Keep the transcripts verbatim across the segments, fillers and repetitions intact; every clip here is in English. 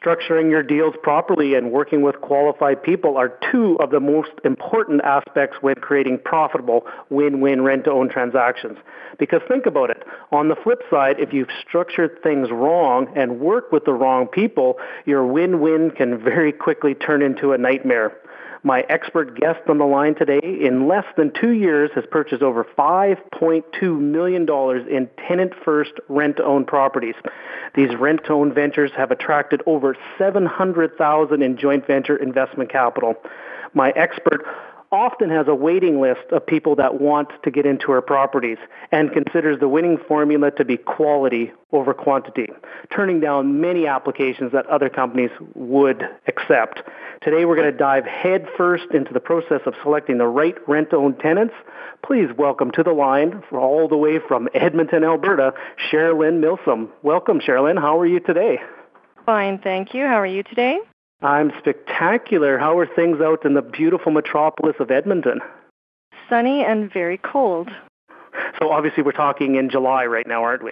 Structuring your deals properly and working with qualified people are two of the most important aspects when creating profitable win-win rent-to-own transactions. Because think about it, on the flip side, if you've structured things wrong and work with the wrong people, your win-win can very quickly turn into a nightmare. My expert guest on the line today, in less than two years, has purchased over five point two million dollars in tenant-first rent-to-own properties. These rent-to-own ventures have attracted over seven hundred thousand dollars in joint venture investment capital. My expert often has a waiting list of people that want to get into her properties and considers the winning formula to be quality over quantity, turning down many applications that other companies would accept. Today we're going to dive headfirst into the process of selecting the right rent-to-own tenants. Please welcome to the line, all the way from Edmonton, Alberta, Sherilyn Milsom. Welcome, Sherilyn. How are you today? Fine, thank you. How are you today? I'm spectacular. How are things out in the beautiful metropolis of Edmonton? Sunny and very cold. So obviously we're talking in July right now, aren't we?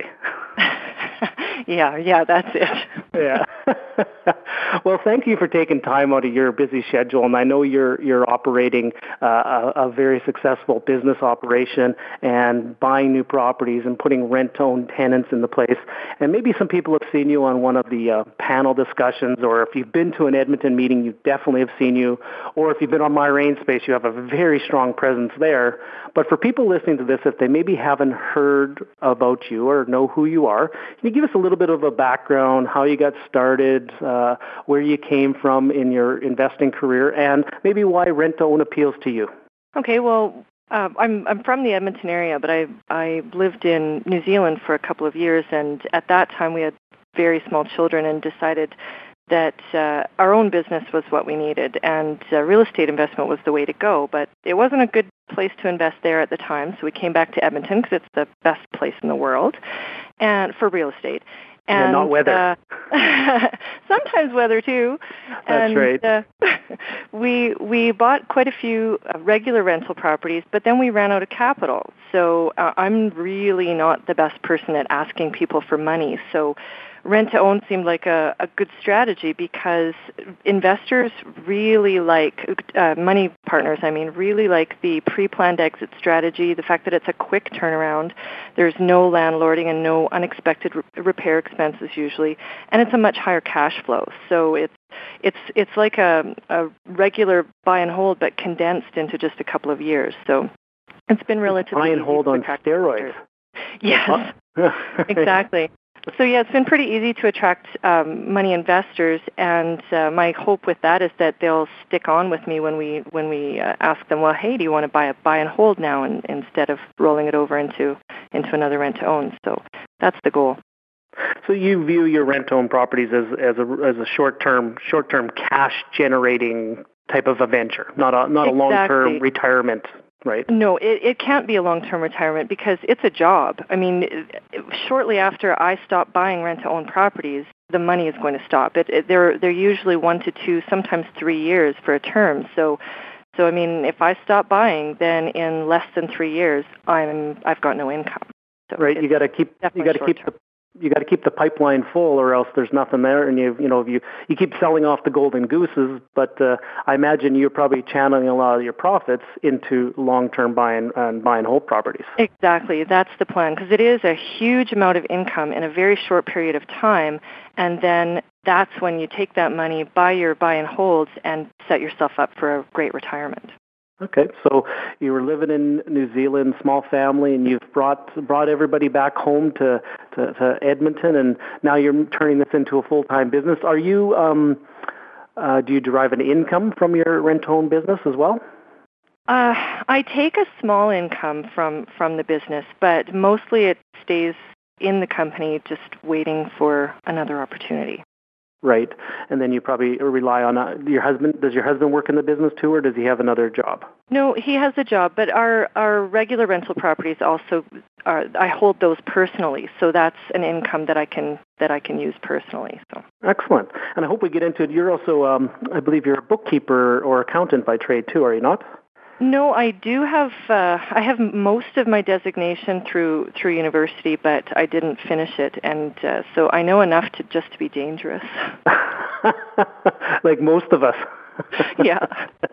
yeah, yeah, that's it. yeah. Well, thank you for taking time out of your busy schedule, and I know you're you're operating uh, a, a very successful business operation and buying new properties and putting rent-to-own tenants in the place. And maybe some people have seen you on one of the uh, panel discussions, or if you've been to an Edmonton meeting, you definitely have seen you. Or if you've been on My Rain Space, you have a very strong presence there. But for people listening to this, if they maybe haven't heard about you or know who you are, can you give us a little bit of a background, how you got started, uh, where you came from in your investing career, and maybe why rent-to-own appeals to you? Okay, well, uh, I'm I'm from the Edmonton area, but I I lived in New Zealand for a couple of years, and at that time we had very small children and decided that uh, our own business was what we needed, and uh, real estate investment was the way to go. But it wasn't a good place to invest there at the time, so we came back to Edmonton because it's the best place in the world, and for real estate. And yeah, not weather. Uh, sometimes weather too. That's and, right. Uh, we we bought quite a few uh, regular rental properties, but then we ran out of capital. So uh, I'm really not the best person at asking people for money. So rent-to-own seemed like a, a good strategy because investors really like, uh, money partners, I mean, really like the pre-planned exit strategy, the fact that it's a quick turnaround, there's no landlording and no unexpected re- repair expenses usually, and it's a much higher cash flow. So it's it's it's like a, a regular buy and hold, but condensed into just a couple of years. So it's been relatively buy and easy hold to on attract steroids. Yes, exactly. So yeah, it's been pretty easy to attract um, money investors, and uh, my hope with that is that they'll stick on with me when we when we uh, ask them, well, hey, do you want to buy a buy and hold now, and, instead of rolling it over into into another rent to own? So that's the goal. So you view your rent to own properties as as a as a short term short term cash generating type of a venture, not a not exactly. a long term retirement. Right. No, it, it can't be a long-term retirement because it's a job. I mean, shortly after I stop buying rent-to-own properties, the money is going to stop. It, it, they're they're usually one to two, sometimes three years for a term. So, so I mean, if I stop buying, then in less than three years, I'm I've got no income. So right. You got to keep you got to keep the you got to keep the pipeline full, or else there's nothing there. And you you know you you keep selling off the golden gooses. But uh, I imagine you're probably channeling a lot of your profits into long-term buy and, and buy and hold properties. Exactly, that's the plan, because it is a huge amount of income in a very short period of time, and then that's when you take that money, buy your buy and holds, and set yourself up for a great retirement. Okay, so you were living in New Zealand, small family, and you've brought brought everybody back home to, to, to Edmonton, and now you're turning this into a full-time business. Are you, um, uh, do you derive an income from your rent-to-own business as well? Uh, I take a small income from, from the business, but mostly it stays in the company just waiting for another opportunity. Right, and then you probably rely on uh, your husband. Does your husband work in the business too, or does he have another job? No, he has a job, but our, our regular rental properties also are, I hold those personally, so that's an income that I can that I can use personally. So excellent, and I hope we get into it. You're also, um, I believe, you're a bookkeeper or accountant by trade too, are you not? No, I do have. Uh, I have most of my designation through through university, but I didn't finish it, and uh, so I know enough to just to be dangerous. Like most of us. Yeah.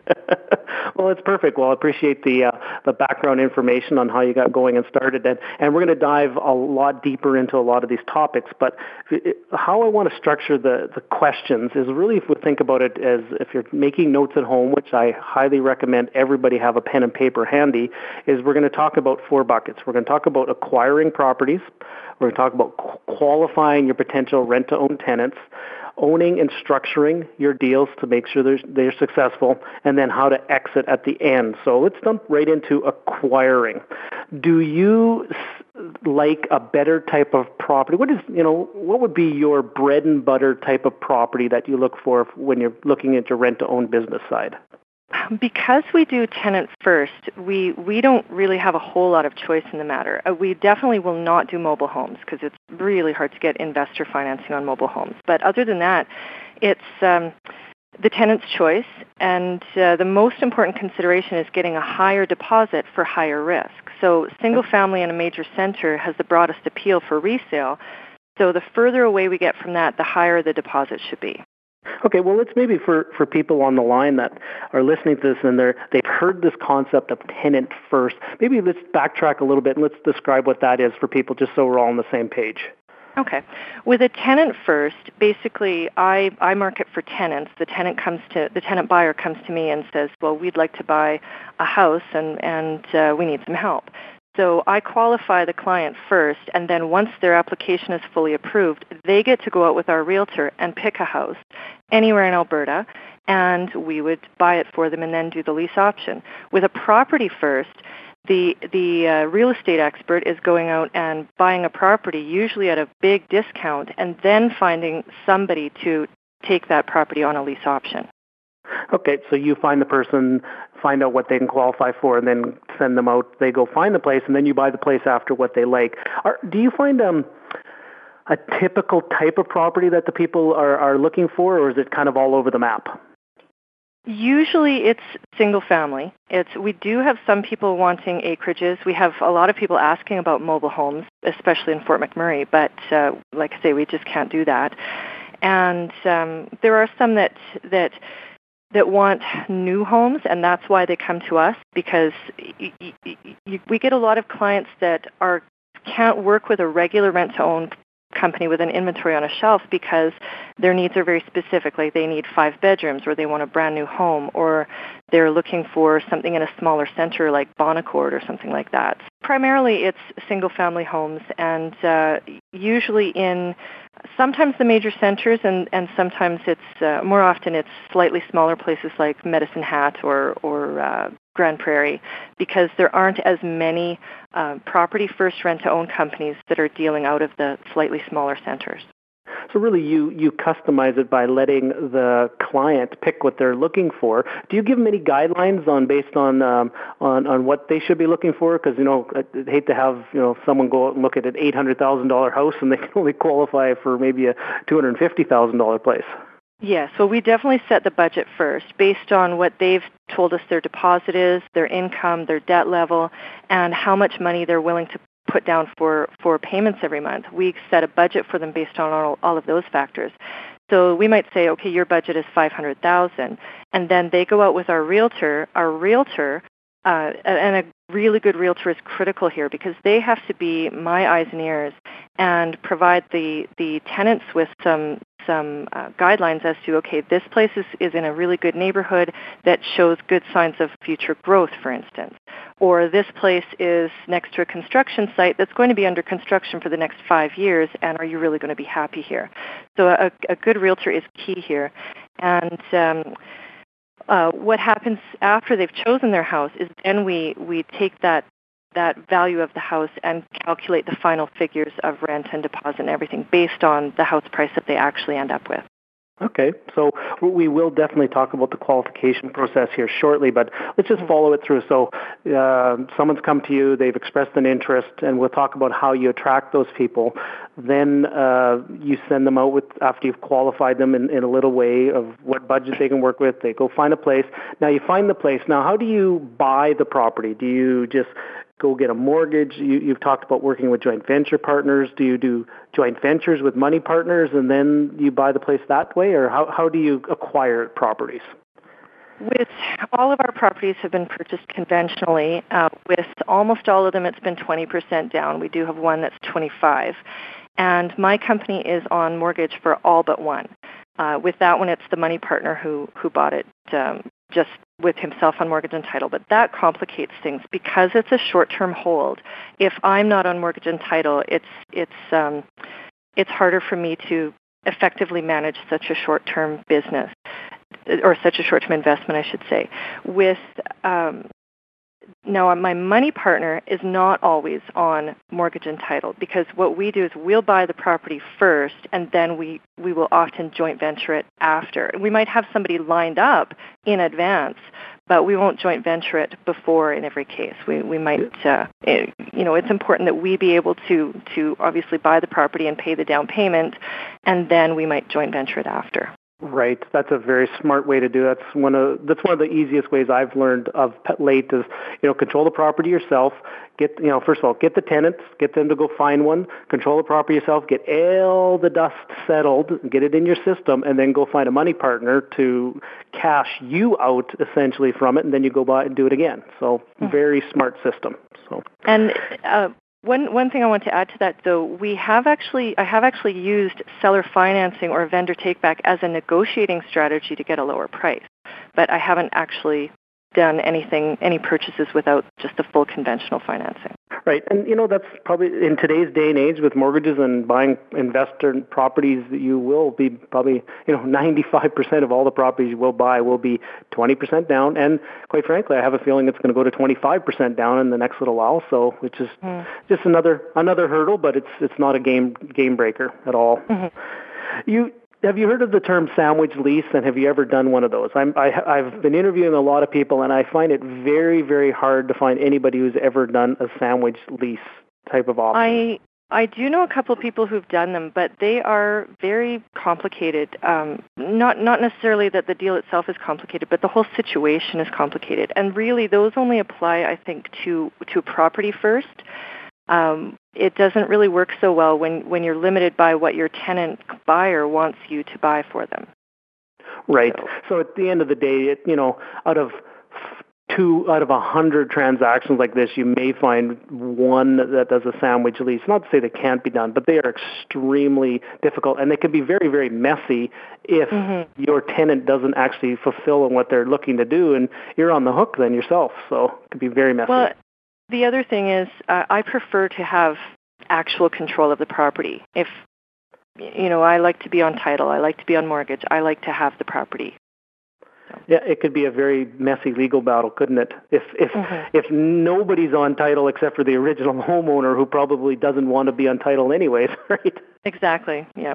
Well, it's perfect. Well, I appreciate the uh, the background information on how you got going and started, and and we're going to dive a lot deeper into a lot of these topics. But it, how I want to structure the the questions is really, if we think about it as if you're making notes at home, which I highly recommend everybody have a pen and paper handy, is we're going to talk about four buckets. We're going to talk about acquiring properties. We're going to talk about qualifying your potential rent-to-own tenants, owning and structuring your deals to make sure they're, they're successful, and then how to exit at the end. So let's jump right into acquiring. Do you like a better type of property? What is, you know, what would be your bread and butter type of property that you look for when you're looking at your rent-to-own business side? Because we do tenant first, we, we don't really have a whole lot of choice in the matter. Uh, we definitely will not do mobile homes because it's really hard to get investor financing on mobile homes. But other than that, it's um, the tenant's choice, and uh, the most important consideration is getting a higher deposit for higher risk. So single family in a major center has the broadest appeal for resale. So the further away we get from that, the higher the deposit should be. Okay, well, let's maybe for, for people on the line that are listening to this and they're, they've heard this concept of tenant first, maybe let's backtrack a little bit and let's describe what that is for people just so we're all on the same page. Okay. With a tenant first, basically I, I market for tenants. The tenant comes to the tenant buyer comes to me and says, well, we'd like to buy a house and, and uh, we need some help. So I qualify the client first, and then once their application is fully approved, they get to go out with our realtor and pick a house anywhere in Alberta, and we would buy it for them and then do the lease option. With a property first, the the uh, real estate expert is going out and buying a property, usually at a big discount, and then finding somebody to take that property on a lease option. Okay, so you find the person, find out what they can qualify for, and then send them out. They go find the place, and then you buy the place after what they like. Are, do you find um, a typical type of property that the people are, are looking for, or is it kind of all over the map? Usually it's single family. It's we do have some people wanting acreages. We have a lot of people asking about mobile homes, especially in Fort McMurray, but uh, like I say, we just can't do that. And um, there are some that that that want new homes, and that's why they come to us, because y- y- y- we get a lot of clients that are can't work with a regular rent-to-own company with an inventory on a shelf because their needs are very specific, like they need five bedrooms, or they want a brand new home, or they're looking for something in a smaller center like Bonaccord or something like that. Primarily it's single-family homes, and uh, usually in sometimes the major centers, and, and sometimes it's, uh, more often it's slightly smaller places like Medicine Hat or, or uh, Grand Prairie, because there aren't as many uh, property-first rent-to-own companies that are dealing out of the slightly smaller centers. So really you, you customize it by letting the client pick what they're looking for. Do you give them any guidelines on based on um, on, on what they should be looking for? Because, you know, I'd hate to have, you know, someone go out and look at an eight hundred thousand dollars house and they can only qualify for maybe a two hundred fifty thousand dollars place. Yes, well, we definitely set the budget first based on what they've told us their deposit is, their income, their debt level, and how much money they're willing to put down for, for payments every month. We set a budget for them based on all, all of those factors. So we might say, okay, your budget is five hundred thousand dollars, and then they go out with our realtor. Our realtor, uh, and a really good realtor is critical here because they have to be my eyes and ears and provide the, the tenants with some some uh, guidelines as to, okay, this place is, is in a really good neighborhood that shows good signs of future growth, for instance. Or this place is next to a construction site that's going to be under construction for the next five years, and are you really going to be happy here? So a, a good realtor is key here. And um, uh, what happens after they've chosen their house is then we, we take that that value of the house and calculate the final figures of rent and deposit and everything based on the house price that they actually end up with. Okay, so we will definitely talk about the qualification process here shortly, but let's just follow it through. So uh, someone's come to you, they've expressed an interest, and we'll talk about how you attract those people. Then uh, you send them out with, after you've qualified them in, in a little way of what budget they can work with. They go find a place. Now you find the place. Now how do you buy the property? Do you just go get a mortgage? You, you've talked about working with joint venture partners. Do you do joint ventures with money partners and then you buy the place that way? Or how, how do you acquire properties? With all of our properties have been purchased conventionally. Uh, with almost all of them, it's been twenty percent down. We do have one that's twenty-five. And my company is on mortgage for all but one. Uh, with that one, it's the money partner who, who bought it um, just with himself on mortgage and title. But that complicates things because it's a short-term hold. If I'm not on mortgage and title, it's it's um, it's harder for me to effectively manage such a short-term business, or such a short-term investment, I should say. With um, now, my money partner is not always on mortgage and title because what we do is we'll buy the property first, and then we, we will often joint venture it after. We might have somebody lined up in advance, but we won't joint venture it before in every case. We we might, uh, it, you know, it's important that we be able to to obviously buy the property and pay the down payment, and then we might joint venture it after. Right, that's a very smart way to do it. That's one of that's one of the easiest ways I've learned of late is, you know, control the property yourself. Get you know, first of all, get the tenants, get them to go find one. Control the property yourself. Get all the dust settled, get it in your system, and then go find a money partner to cash you out essentially from it, and then you go buy and do it again. So mm-hmm. very smart system. So and. Uh, One one thing I want to add to that, though, we have actually I have actually used seller financing or vendor takeback as a negotiating strategy to get a lower price, but I haven't actually done anything any purchases without just the full conventional financing. Right, and you know that's probably in today's day and age with mortgages and buying investor properties, you will be probably you know ninety-five percent of all the properties you will buy will be twenty percent down, and quite frankly, I have a feeling it's going to go to twenty-five percent down in the next little while. So, which is mm. just another another hurdle, but it's it's not a game game breaker at all. Mm-hmm. You. Have you heard of the term sandwich lease, and have you ever done one of those? I'm, I, I've been interviewing a lot of people, and I find it very, very hard to find anybody who's ever done a sandwich lease type of option. I I do know a couple of people who've done them, but they are very complicated. Um, not not necessarily that the deal itself is complicated, but the whole situation is complicated. And really, those only apply, I think, to to property first. Um, it doesn't really work so well when, when you're limited by what your tenant buyer wants you to buy for them. Right. So, so at the end of the day, it, you know, out of two out of a hundred transactions like this, you may find one that does a sandwich lease. Not to say they can't be done, but they are extremely difficult, and they can be very, very messy if mm-hmm. your tenant doesn't actually fulfill on what they're looking to do, and you're on the hook then yourself. So it can be very messy. Well, the other thing is, uh, I prefer to have actual control of the property. If, you know, I like to be on title, I like to be on mortgage, I like to have the property. So. Yeah, it could be a very messy legal battle, couldn't it? If if mm-hmm. if nobody's on title except for the original homeowner who probably doesn't want to be on title anyways, right? Exactly, yeah.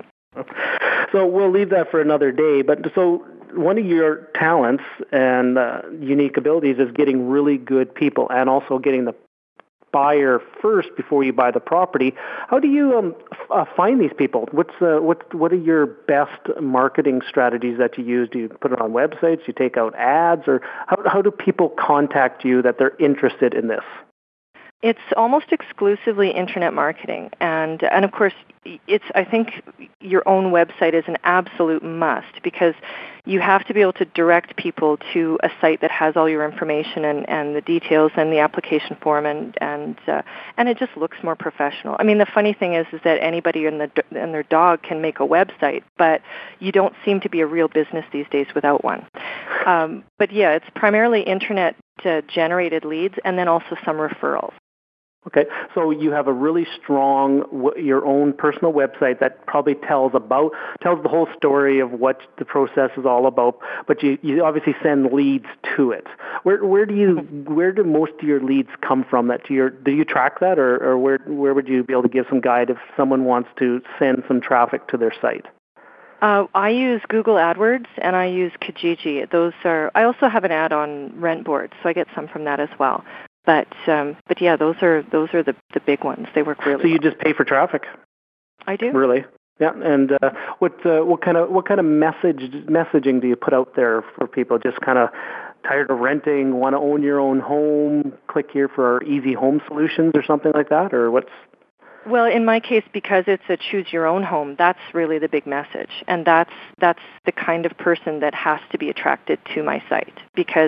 So we'll leave that for another day. But so one of your talents and uh, unique abilities is getting really good people and also getting the buyer first before you buy the property. How do you um, f- uh, find these people? What's uh, what what are your best marketing strategies that you use? Do you put it on websites? Do you take out ads, or how how do people contact you that they're interested in this? It's almost exclusively internet marketing, and and of course, it's I think your own website is an absolute must because you have to be able to direct people to a site that has all your information and, and the details and the application form, and and uh, and it just looks more professional. I mean, the funny thing is is that anybody and the and their dog can make a website, but you don't seem to be a real business these days without one. Um, but yeah, it's primarily internet uh, generated leads, and then also some referrals. Okay, so you have a really strong, your own personal website that probably tells about, tells the whole story of what the process is all about, but you, you obviously send leads to it. Where where do you, where do most of your leads come from? That you're, do you track that, or, or where where would you be able to give some guide if someone wants to send some traffic to their site? Uh, I use Google AdWords and I use Kijiji. Those are, I also have an ad on Rentboard, so I get some from that as well. But um, but yeah, those are those are the, the big ones. They work really. So you well. just pay for traffic? I do. Really? Yeah. And uh, what uh, what kind of what kind of message messaging do you put out there for people? Just kind of tired of renting, want to own your own home, click here for our easy home solutions or something like that? Or what's... Well, in my case, because it's a choose your own home, that's really the big message. And that's that's the kind of person that has to be attracted to my site. Because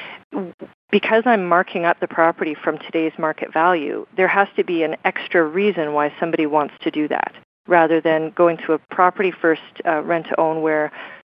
because I'm marking up the property from today's market value, there has to be an extra reason why somebody wants to do that, rather than going to a property first uh, rent to own where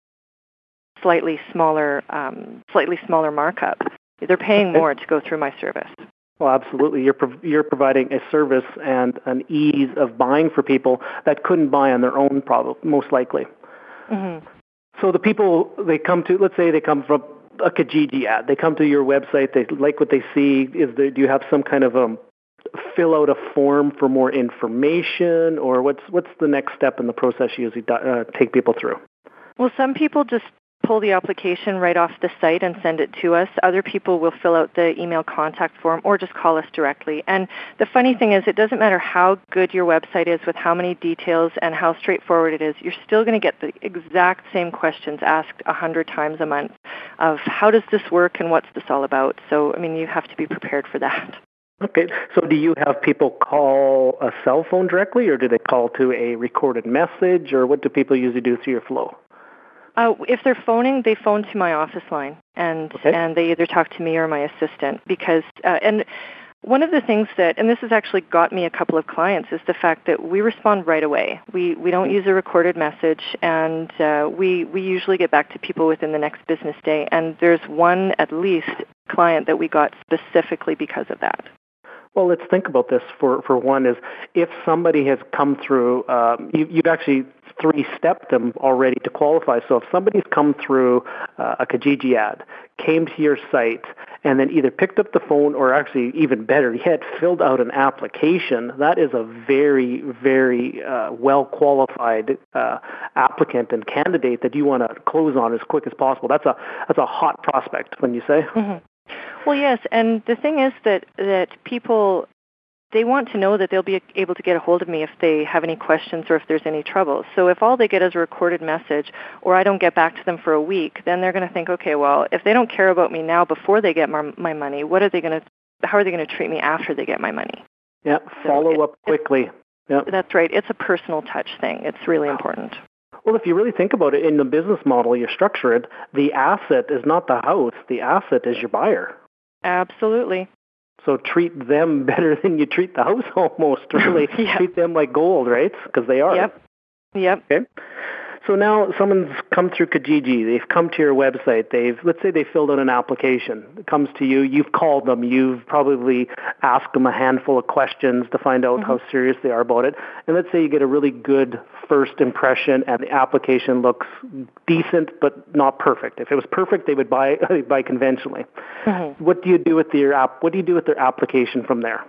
slightly smaller um, slightly smaller markup. They're paying more to go through my service. Well, absolutely. You're prov- you're providing a service and an ease of buying for people that couldn't buy on their own, probably most likely. Mm-hmm. So the people they come to, let's say they come from a Kijiji ad. They come to your website. They like what they see. Is there, do you have some kind of um fill out a form for more information, or what's what's the next step in the process you usually uh, take people through? Well, some people just pull the application right off the site and send it to us. Other people will fill out the email contact form or just call us directly. And the funny thing is, it doesn't matter how good your website is with how many details and how straightforward it is, you're still going to get the exact same questions asked a hundred times a month of how does this work and what's this all about. So, I mean, you have to be prepared for that. Okay. So do you have people call a cell phone directly, or do they call to a recorded message, or what do people usually do through your flow? Uh, if they're phoning, they phone to my office line, and okay. and they either talk to me or my assistant. Because uh, and one of the things that, and this has actually got me a couple of clients, is the fact that we respond right away. We we don't use a recorded message, and uh, we we usually get back to people within the next business day. And there's one at least client that we got specifically because of that. Well, let's think about this for, for one is if somebody has come through, um, you, you've actually three-stepped them already to qualify. So if somebody's come through uh, a Kijiji ad, came to your site, and then either picked up the phone or actually even better yet, filled out an application, that is a very, very uh, well-qualified uh, applicant and candidate that you want to close on as quick as possible. That's a that's a hot prospect, wouldn't you say? Mm-hmm. Well, yes, and the thing is that, that people, they want to know that they'll be able to get a hold of me if they have any questions or if there's any trouble. So if all they get is a recorded message, or I don't get back to them for a week, then they're going to think, okay, well, if they don't care about me now before they get my, my money, what are they going to, how are they going to treat me after they get my money? Yeah, follow so it, up quickly. Yeah, that's right. It's a personal touch thing. It's really important. Well, if you really think about it, in the business model you structure it, the asset is not the house. The asset is your buyer. Absolutely. So treat them better than you treat the house almost, really. Yep. Treat them like gold, right? Because they are. Yep. Yep. Okay. So now someone's come through Kijiji. They've come to your website. They've, let's say they filled out an application. It comes to you. You've called them. You've probably asked them a handful of questions to find out mm-hmm. how serious they are about it. And let's say you get a really good first impression and the application looks decent but not perfect. If it was perfect, they would buy buy conventionally. Mm-hmm. What do you do with your app? What do you do with their application from there?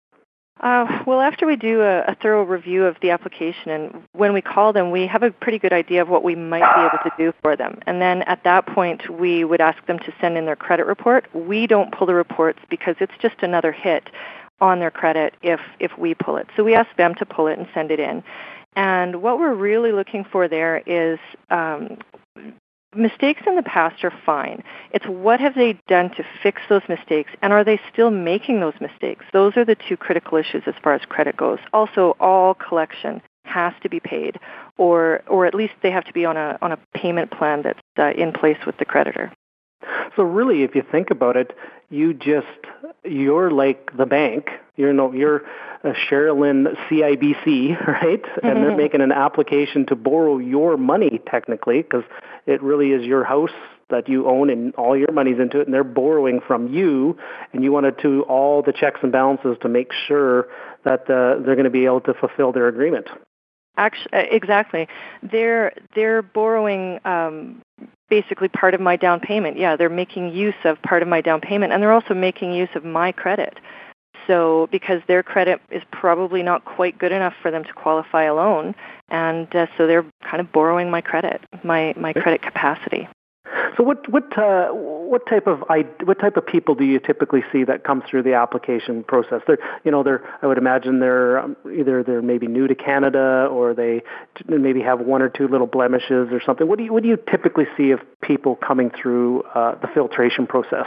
Uh, well, after we do a, a thorough review of the application, and when we call them, we have a pretty good idea of what we might be able to do for them. And then at that point, we would ask them to send in their credit report. We don't pull the reports because it's just another hit on their credit if, if we pull it. So we ask them to pull it and send it in. And what we're really looking for there is um, mistakes in the past are fine. It's what have they done to fix those mistakes, and are they still making those mistakes? Those are the two critical issues as far as credit goes. Also, all collection has to be paid, or or at least they have to be on a on a payment plan that's uh, in place with the creditor. So really, if you think about it, you just, you're like the bank. You know, you're a Sherilyn C I B C, right? Mm-hmm. And they're making an application to borrow your money, technically, because it really is your house that you own and all your money's into it, and they're borrowing from you, and you want to do all the checks and balances to make sure that uh, they're going to be able to fulfill their agreement. Actually, exactly. They're they're borrowing um, basically part of my down payment. Yeah, they're making use of part of my down payment, and they're also making use of my credit. So because their credit is probably not quite good enough for them to qualify a loan, and uh, so they're kind of borrowing my credit, my my credit capacity. So what what uh, what type of what type of people do you typically see that come through the application process? They're, you know, they're I would imagine they're um, either they're maybe new to Canada or they maybe have one or two little blemishes or something. What do you what do you typically see of people coming through uh, the filtration process?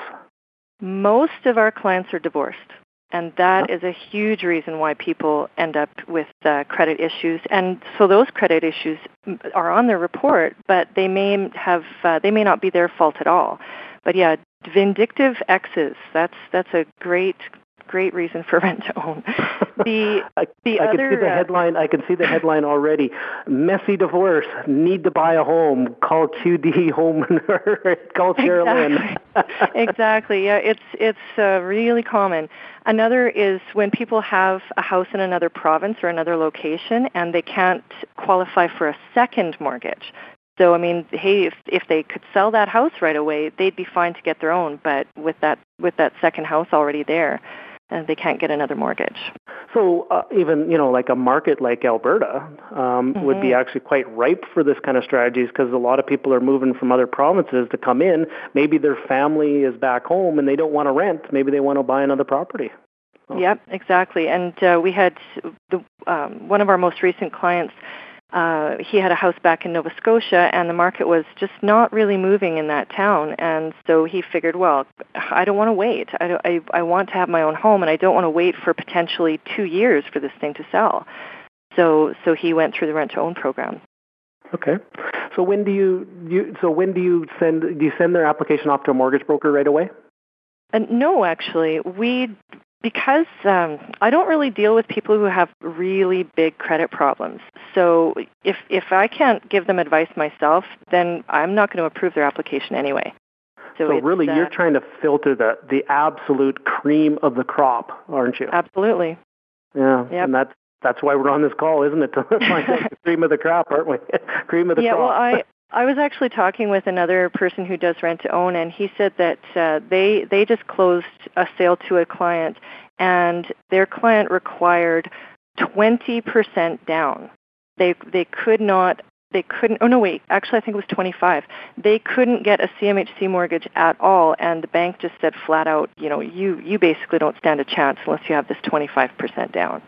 Most of our clients are divorced. And that is a huge reason why people end up with uh, credit issues. And so those credit issues are on their report, but they may have uh, they may not be their fault at all. But yeah, vindictive exes, that's that's a great great reason for rent to own. The the I, I other can see the headline. I can see the headline already. Messy divorce. Need to buy a home. Call Q D Home. Call Sherilyn. Exactly. exactly. Yeah, it's it's uh, really common. Another is when people have a house in another province or another location and they can't qualify for a second mortgage. So, I mean, hey, if if they could sell that house right away, they'd be fine to get their own. But with that with that second house already there, and they can't get another mortgage. So uh, even, you know, like a market like Alberta um, mm-hmm. would be actually quite ripe for this kind of strategies because a lot of people are moving from other provinces to come in. Maybe their family is back home and they don't want to rent. Maybe they want to buy another property. Oh. Yep, exactly. And uh, we had the, um, one of our most recent clients. Uh, he had a house back in Nova Scotia, and the market was just not really moving in that town. And so he figured, well, I don't want to wait. I, don't, I, I want to have my own home, and I don't want to wait for potentially two years for this thing to sell. So, so he went through the rent-to-own program. Okay. So when do you, you so when do you send do you send their application off to a mortgage broker right away? Uh, no, actually, we. Because um, I don't really deal with people who have really big credit problems. So if if I can't give them advice myself, then I'm not going to approve their application anyway. So, so really, uh, you're trying to filter the, the absolute cream of the crop, aren't you? Absolutely. Yeah, yep. and that's that's why we're on this call, isn't it? To find out the cream of the crop, aren't we? Cream of the yeah, crop. Yeah, well, I... I was actually talking with another person who does rent-to-own, and he said that uh, they they just closed a sale to a client, and their client required twenty percent down. They they could not they couldn't. Oh no, wait. Actually, I think it was twenty-five. They couldn't get a C M H C mortgage at all, and the bank just said flat out, you know, you you basically don't stand a chance unless you have this twenty-five percent down.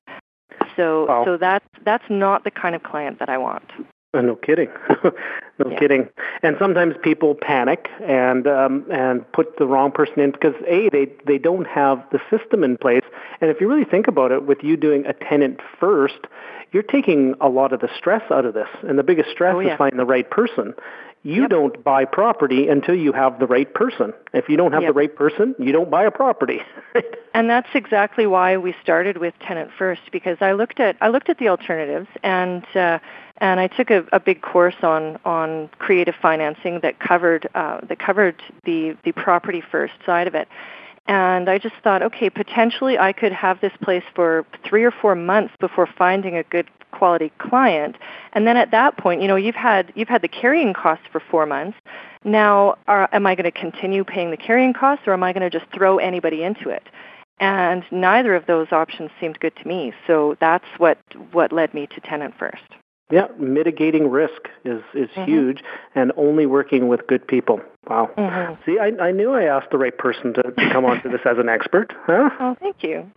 So wow. so that's that's not the kind of client that I want. Uh, no kidding. no yeah. kidding. And sometimes people panic and um, and put the wrong person in because, A, they, they don't have the system in place. And if you really think about it, with you doing a tenant first, you're taking a lot of the stress out of this. And the biggest stress oh, yeah. is finding the right person. You yep. don't buy property until you have the right person. If you don't have yep. the right person, you don't buy a property. And that's exactly why we started with tenant first, because I looked at I looked at the alternatives, and uh, and I took a, a big course on, on creative financing that covered uh, that covered the the property first side of it. And I just thought, okay, potentially I could have this place for three or four months before finding a good quality client. And then at that point, you know, you've had you've had the carrying costs for four months. Now, are, am I going to continue paying the carrying costs, or am I going to just throw anybody into it? And neither of those options seemed good to me. So that's what, what led me to tenant first. Yeah, mitigating risk is, is mm-hmm. huge, and only working with good people. Wow. Mm-hmm. See, I, I knew I asked the right person to, to come on to this as an expert. Huh? Oh, thank you.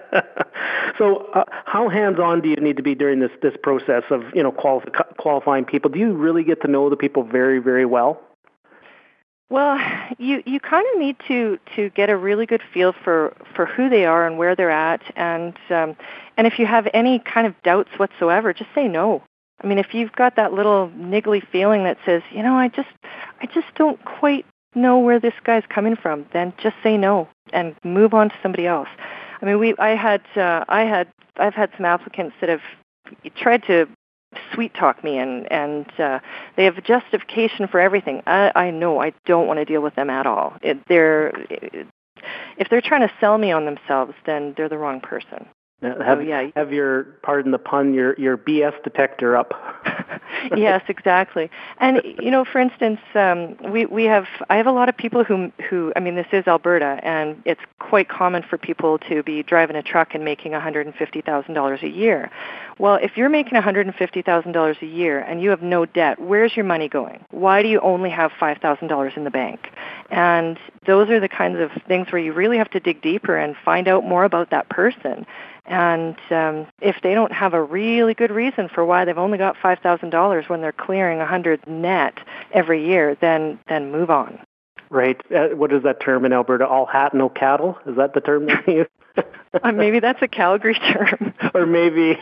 So uh, how hands-on do you need to be during this, this process of, you know, quali- qualifying people? Do you really get to know the people very, very well? Well, you, you kind of need to, to get a really good feel for, for who they are and where they're at, and um, and if you have any kind of doubts whatsoever, just say no. I mean, if you've got that little niggly feeling that says, you know, I just I just don't quite know where this guy's coming from, then just say no and move on to somebody else. I mean, we I had uh, I had I've had some applicants that have tried to sweet talk me, and and uh, they have a justification for everything. I, I know I don't want to deal with them at all. It, they're it, if they're trying to sell me on themselves, then they're the wrong person. Have, so, yeah. have your, pardon the pun, your, your B S detector up. Yes, exactly. And, you know, for instance, um, we, we have, I have a lot of people who, who, I mean, this is Alberta, and it's quite common for people to be driving a truck and making one hundred fifty thousand dollars a year. Well, if you're making one hundred fifty thousand dollars a year and you have no debt, where's your money going? Why do you only have five thousand dollars in the bank? And those are the kinds of things where you really have to dig deeper and find out more about that person. And um, if they don't have a really good reason for why they've only got five thousand dollars when they're clearing one hundred net every year, then then move on. Right. Uh, what is that term in Alberta? All hat, no cattle? Is that the term they use? uh, maybe that's a Calgary term. Or maybe.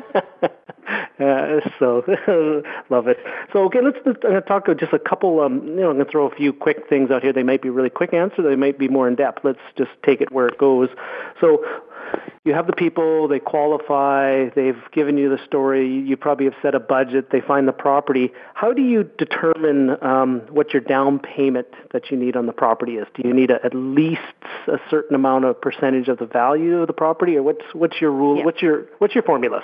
uh, so, love it. So, okay, let's, let's uh, talk just a couple, um, you know, I'm going to throw a few quick things out here. They might be really quick answers. They might be more in-depth. Let's just take it where it goes. So, you have the people, they qualify, they've given you the story, you probably have set a budget, they find the property. How do you determine um, what your down payment that you need on the property is? Do you need a, at least a certain amount of percentage of the value of the property, or what's what's your rule? Yeah. What's your what's your formula?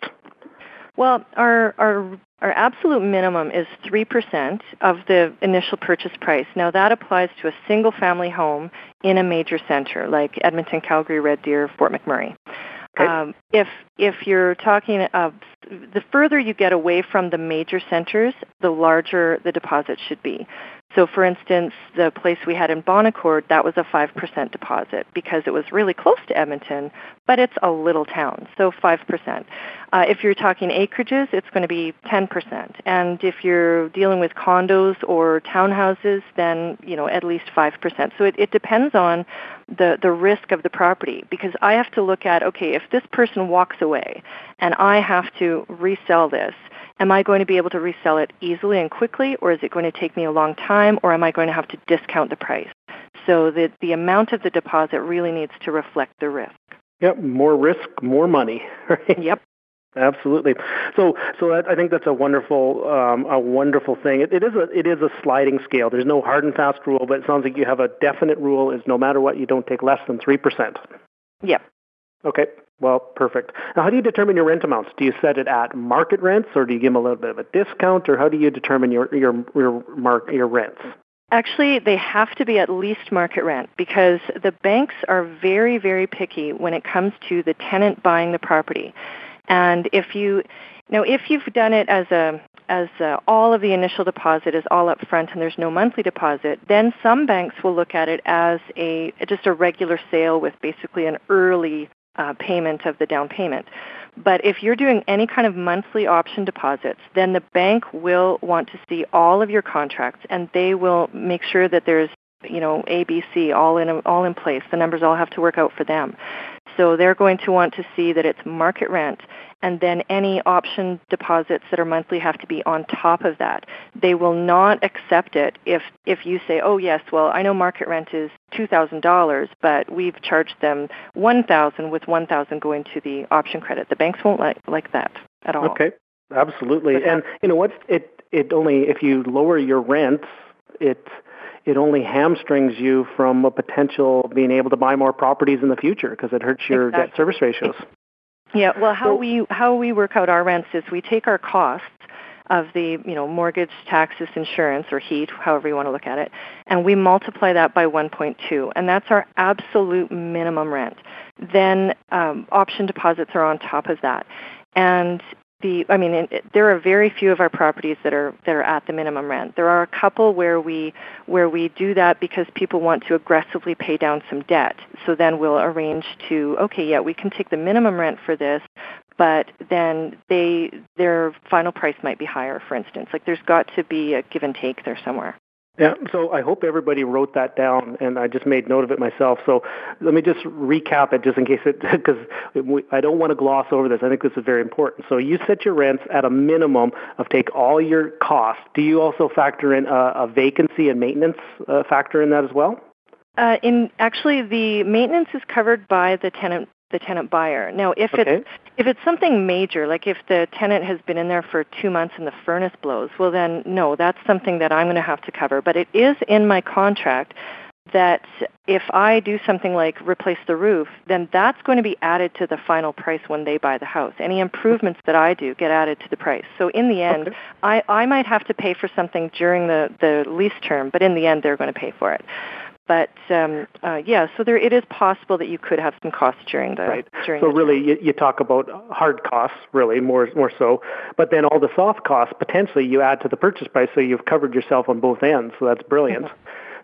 Well, our our our absolute minimum is three percent of the initial purchase price. Now, that applies to a single-family home in a major center like Edmonton, Calgary, Red Deer, Fort McMurray. Okay. Um, if if you're talking, uh, the further you get away from the major centers, the larger the deposit should be. So, for instance, the place we had in Bon Accord, that was a five percent deposit because it was really close to Edmonton, but it's a little town, so five percent. Uh, if you're talking acreages, it's going to be ten percent. And if you're dealing with condos or townhouses, then, you know, at least five percent. So it, it depends on the, the risk of the property, because I have to look at, okay, if this person walks away and I have to resell this, am I going to be able to resell it easily and quickly, or is it going to take me a long time, or am I going to have to discount the price? So the, the amount of the deposit really needs to reflect the risk. Yep, more risk, more money. Right? Yep. Absolutely. So, so that, I think that's a wonderful, um, a wonderful thing. It, it is a, it is a sliding scale. There's no hard and fast rule, but it sounds like you have a definite rule: is no matter what, you don't take less than three percent. Yep. Okay. Well, perfect. Now, how do you determine your rent amounts? Do you set it at market rents, or do you give them a little bit of a discount, or how do you determine your your your mark your rents? Actually, they have to be at least market rent, because the banks are very, very picky when it comes to the tenant buying the property. And if you now, if you've done it as a as a, all of the initial deposit is all up front and there's no monthly deposit, then some banks will look at it as a just a regular sale with basically an early uh, payment of the down payment. But if you're doing any kind of monthly option deposits, then the bank will want to see all of your contracts, and they will make sure that there's, you know, A, B, C all in all in place. The numbers all have to work out for them. So they're going to want to see that it's market rent, and then any option deposits that are monthly have to be on top of that. They will not accept it if if you say, oh, yes, well, I know market rent is two thousand dollars, but we've charged them one thousand dollars with one thousand dollars going to the option credit. The banks won't like, like that at all. Okay, absolutely. And you know what? It, it only, if you lower your rents, it... it only hamstrings you from a potential being able to buy more properties in the future, because it hurts your Exactly. debt service ratios. Yeah, well, how So, we how we work out our rents is we take our costs of the, you know, mortgage, taxes, insurance, or heat, however you want to look at it, and we multiply that by one point two, and that's our absolute minimum rent. Then um, option deposits are on top of that, and The, I mean, it, there are very few of our properties that are that are at the minimum rent. There are a couple where we where we do that because people want to aggressively pay down some debt. So then we'll arrange to, okay, yeah, we can take the minimum rent for this, but then they their final price might be higher, for instance. Like, there's got to be a give and take there somewhere. Yeah, so I hope everybody wrote that down, and I just made note of it myself. So let me just recap it, just in case it, because I don't want to gloss over this. I think this is very important. So you set your rents at a minimum of take all your costs. Do you also factor in a, a vacancy and maintenance uh, factor in that as well? Uh, in actually, the maintenance is covered by the tenant the tenant buyer. Now, if Okay. it's if it's something major, like if the tenant has been in there for two months and the furnace blows, well then no, that's something that I'm going to have to cover. But it is in my contract that if I do something like replace the roof, then that's going to be added to the final price when they buy the house. Any improvements that I do get added to the price. So in the end, Okay. I, I might have to pay for something during the, the lease term, but in the end they're going to pay for it. But um, uh, yeah, so there it is possible that you could have some costs during the Right. during. So the really, term. you, you talk about hard costs, really more more so, but then all the soft costs potentially you add to the purchase price, so you've covered yourself on both ends. So that's brilliant. Mm-hmm.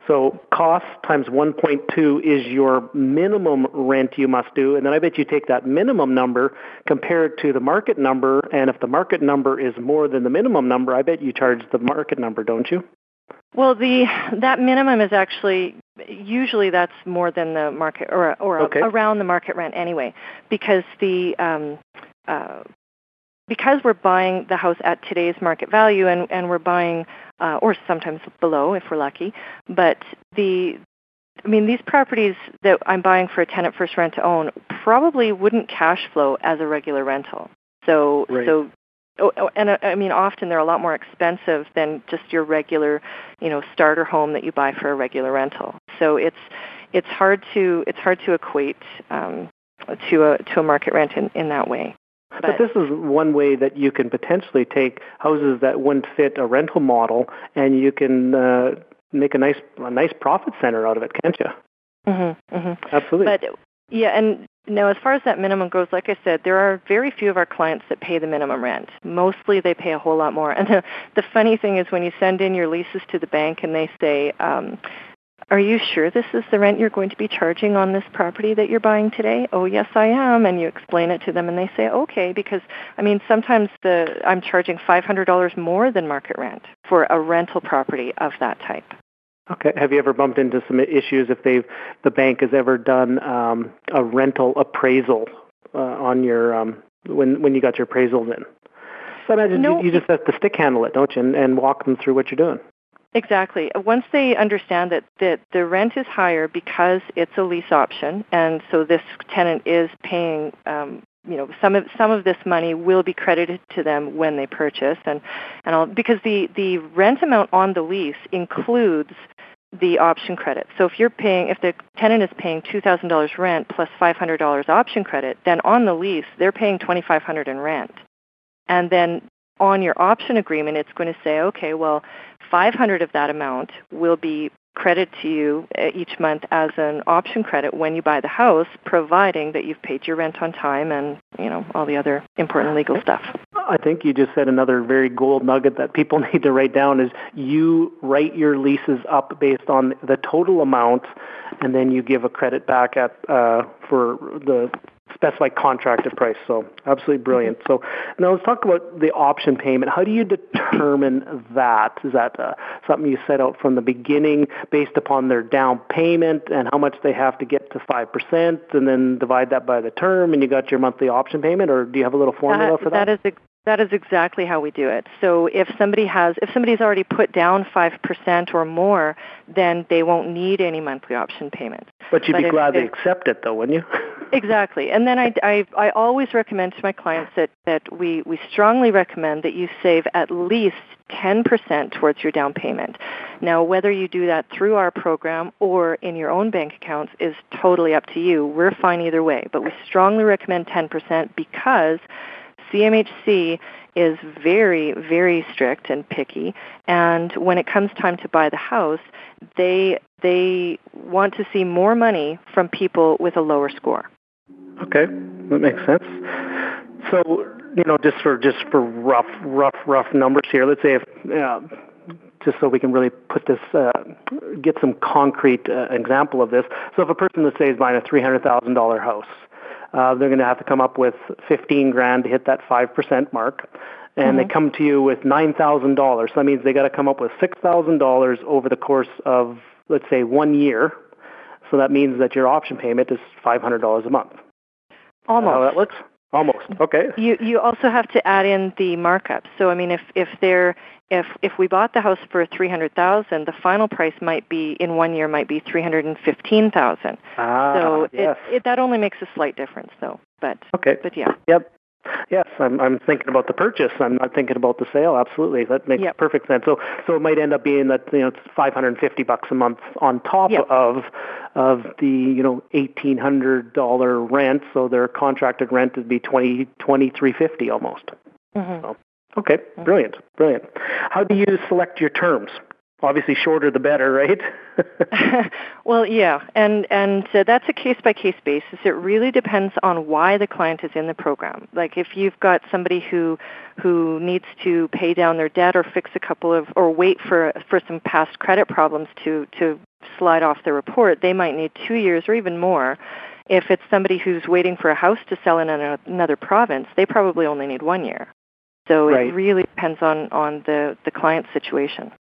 So cost times one point two is your minimum rent you must do, and then I bet you take that minimum number, compare it to the market number, and if the market number is more than the minimum number, I bet you charge the market number, don't you? Well, the that minimum is actually usually that's more than the market or or okay. around the market rent anyway, because the um, uh, because we're buying the house at today's market value, and, and we're buying uh, or sometimes below if we're lucky. But the I mean these properties that I'm buying for a tenant first rent to own probably wouldn't cash flow as a regular rental. So right. so. Oh, oh, and uh, I mean, often they're a lot more expensive than just your regular, you know, starter home that you buy for a regular rental. So it's it's hard to it's hard to equate um, to a to a market rent in, in that way. But, but this is one way that you can potentially take houses that wouldn't fit a rental model, and you can uh, make a nice a nice profit center out of it, can't you? Mm-hmm, mm-hmm. Absolutely. But yeah, and now as far as that minimum goes, like I said, there are very few of our clients that pay the minimum rent. Mostly they pay a whole lot more. And the, the funny thing is when you send in your leases to the bank and they say, um, are you sure this is the rent you're going to be charging on this property that you're buying today? Oh, yes, I am. And you explain it to them and they say, okay, because, I mean, sometimes the I'm charging five hundred dollars more than market rent for a rental property of that type. Okay. Have you ever bumped into some issues if they've the bank has ever done um, a rental appraisal uh, on your um, when when you got your appraisals in? So I imagine no, you, you just have to stick handle it, don't you, and, and walk them through what you're doing. Exactly. Once they understand that, that the rent is higher because it's a lease option, and so this tenant is paying, um, you know, some of some of this money will be credited to them when they purchase, and and I'll, because the the rent amount on the lease includes the option credit. So if you're paying, if the tenant is paying two thousand dollars rent plus five hundred dollars option credit, then on the lease they're paying twenty-five hundred dollars in rent, and then on your option agreement, it's going to say, okay, well, five hundred dollars of that amount will be credited to you each month as an option credit when you buy the house, providing that you've paid your rent on time and, you know, all the other important legal stuff. I think you just said another very gold nugget that people need to write down is you write your leases up based on the total amount, and then you give a credit back at uh, for the specified contracted price. So absolutely brilliant. So now let's talk about the option payment. How do you determine that? Is that uh, something you set out from the beginning based upon their down payment and how much they have to get to five percent and then divide that by the term and you got your monthly option payment, or do you have a little formula that, for that? That is ex- That is exactly how we do it. So if somebody has, if somebody's already put down five percent or more, then they won't need any monthly option payments. But you'd but be if, glad if, they accept it, though, wouldn't you? Exactly. And then I, I, I always recommend to my clients that, that we, we strongly recommend that you save at least ten percent towards your down payment. Now, whether you do that through our program or in your own bank accounts is totally up to you. We're fine either way. But we strongly recommend ten percent because C M H C is very, very strict and picky, and when it comes time to buy the house, they they want to see more money from people with a lower score. Okay, that makes sense. So, you know, just for just for rough, rough, rough numbers here, let's say if uh, just so we can really put this, uh, get some concrete uh, example of this. So if a person, let's say, is buying a three hundred thousand dollars house, Uh, they're going to have to come up with fifteen grand to hit that five percent mark, and mm-hmm. they come to you with nine thousand dollars. So that means they got to come up with six thousand dollars over the course of, let's say, one year. So that means that your option payment is five hundred dollars a month. Almost. How that looks? Almost. Okay. You you also have to add in the markup. So I mean, if if they're if if we bought the house for three hundred thousand, the final price might be in one year might be three hundred and fifteen thousand. Ah, so yes. it, it that only makes a slight difference, though. But okay. But yeah. Yep. Yes, I'm I'm thinking about the purchase. I'm not thinking about the sale. Absolutely, that makes yep. perfect sense. So so it might end up being that, you know, it's five hundred fifty bucks a month on top yep. of of the, you know, eighteen hundred dollar rent. So their contracted rent would be twenty twenty three fifty almost. Mm-hmm. So, okay, brilliant, brilliant. How do you select your terms? Obviously, shorter the better, right? Well, yeah, and and uh, that's a case-by-case basis. It really depends on why the client is in the program. Like if you've got somebody who who needs to pay down their debt or fix a couple of, or wait for for some past credit problems to, to slide off their report, they might need two years or even more. If it's somebody who's waiting for a house to sell in another province, they probably only need one year. So right. It really depends on, on the, the client's situation.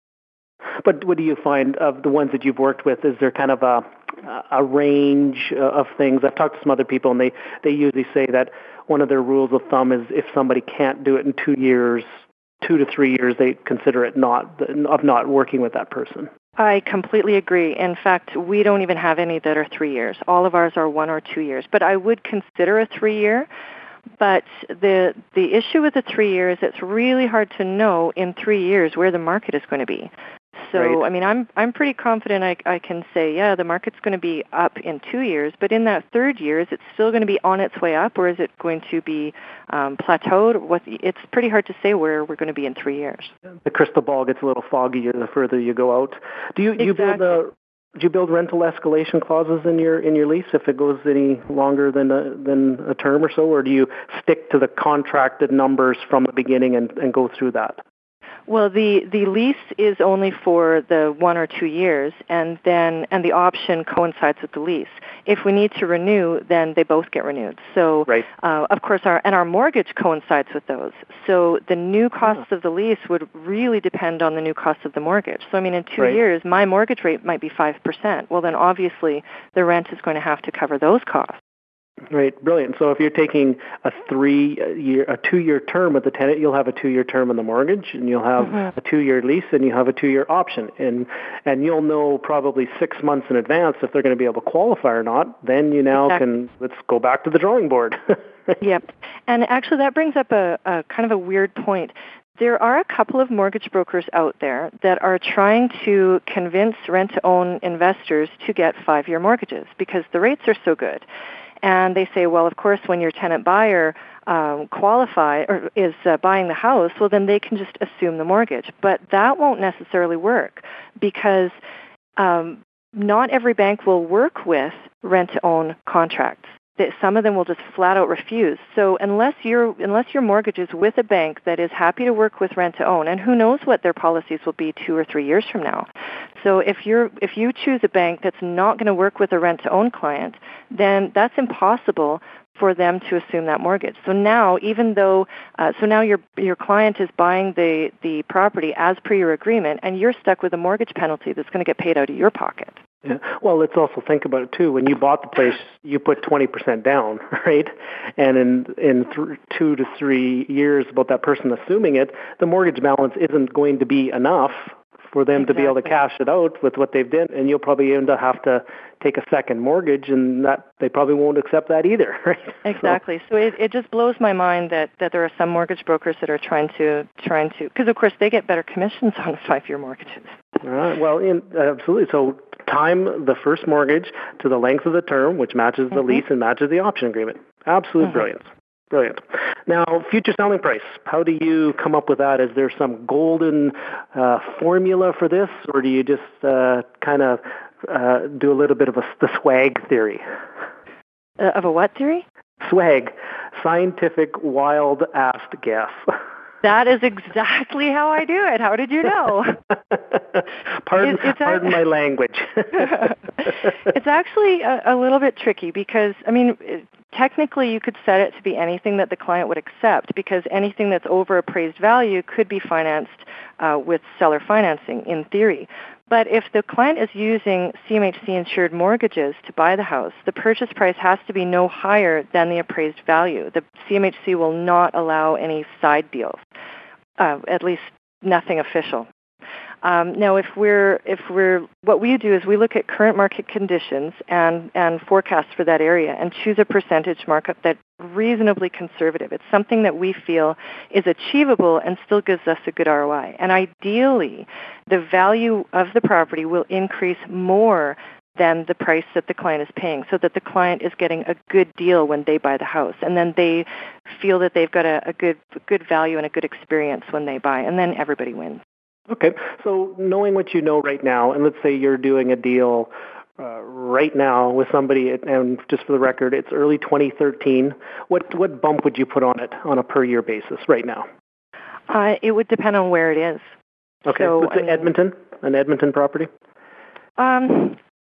But what do you find of the ones that you've worked with? Is there kind of a a range of things? I've talked to some other people, and they, they usually say that one of their rules of thumb is if somebody can't do it in two years, two to three years, they consider it not of not working with that person. I completely agree. In fact, we don't even have any that are three years. All of ours are one or two years. But I would consider a three-year. But the the issue with the three years, it's really hard to know in three years where the market is going to be. So, right. I mean, I'm I'm pretty confident I, I can say, yeah, the market's going to be up in two years, but in that third year, is it still going to be on its way up, or is it going to be um, plateaued? What, it's pretty hard to say where we're going to be in three years. The crystal ball gets a little foggier the further you go out. Do you, exactly. you build a, do you build rental escalation clauses in your in your lease if it goes any longer than a, than a term or so, or do you stick to the contracted numbers from the beginning and, and go through that? Well, the, the lease is only for the one or two years, and then and the option coincides with the lease. If we need to renew, then they both get renewed. So, right. uh, of course, our and our mortgage coincides with those. So the new costs oh. of the lease would really depend on the new cost of the mortgage. So, I mean, in two right. years, my mortgage rate might be five percent. Well, then obviously the rent is going to have to cover those costs. Right, brilliant. So if you're taking a three-year, a two-year term with the tenant, you'll have a two-year term on the mortgage, and you'll have mm-hmm. a two-year lease, and you have a two-year option, and and you'll know probably six months in advance if they're going to be able to qualify or not. Then you now exactly. can let's go back to the drawing board. Yep, and actually that brings up a, a kind of a weird point. There are a couple of mortgage brokers out there that are trying to convince rent-to-own investors to get five-year mortgages because the rates are so good. And they say, well, of course, when your tenant buyer um, qualify or is uh, buying the house, well, then they can just assume the mortgage. But that won't necessarily work because um, not every bank will work with rent-to-own contracts. That some of them will just flat out refuse. So unless you're unless your mortgage is with a bank that is happy to work with rent-to-own, and who knows what their policies will be two or three years from now. So if you're if you choose a bank that's not going to work with a rent-to-own client, then that's impossible for them to assume that mortgage. So now, even though uh, so now your your client is buying the the property as per your agreement, and you're stuck with a mortgage penalty that's going to get paid out of your pocket. Yeah. Well, let's also think about it too. When you bought the place, you put twenty percent down, right? And in in th- two to three years, about that person assuming it, the mortgage balance isn't going to be enough for them exactly. to be able to cash it out with what they've done, and you'll probably end up have to take a second mortgage, and that they probably won't accept that either, right? Exactly. So, so it, it just blows my mind that, that there are some mortgage brokers that are trying to trying to because of course they get better commissions on five-year mortgages. All right. Well, in, absolutely. So time the first mortgage to the length of the term, which matches the mm-hmm. lease and matches the option agreement. Absolute mm-hmm. brilliance. Brilliant. Now, future selling price. How do you come up with that? Is there some golden uh, formula for this, or do you just uh, kind of uh, do a little bit of a, the swag theory? Uh, of a what theory? Swag. Scientific wild-ass guess. That is exactly how I do it. How did you know? pardon it, it's pardon a- my language. It's actually a, a little bit tricky because, I mean, it, technically you could set it to be anything that the client would accept because anything that's over appraised value could be financed uh, with seller financing in theory. But if the client is using C M H C-insured mortgages to buy the house, the purchase price has to be no higher than the appraised value. The C M H C will not allow any side deals, uh, at least nothing official. Um, now, if we're if we're what we do is we look at current market conditions and and forecasts for that area and choose a percentage markup that's reasonably conservative. It's something that we feel is achievable and still gives us a good R O I. And ideally, the value of the property will increase more than the price that the client is paying, so that the client is getting a good deal when they buy the house, and then they feel that they've got a, a good good value and a good experience when they buy, and then everybody wins. Okay. So knowing what you know right now, and let's say you're doing a deal uh, right now with somebody, and just for the record, it's early twenty thirteen. What what bump would you put on it on a per year basis right now? Uh, it would depend on where it is. Okay. So, let's say I mean, Edmonton, an Edmonton property. Um,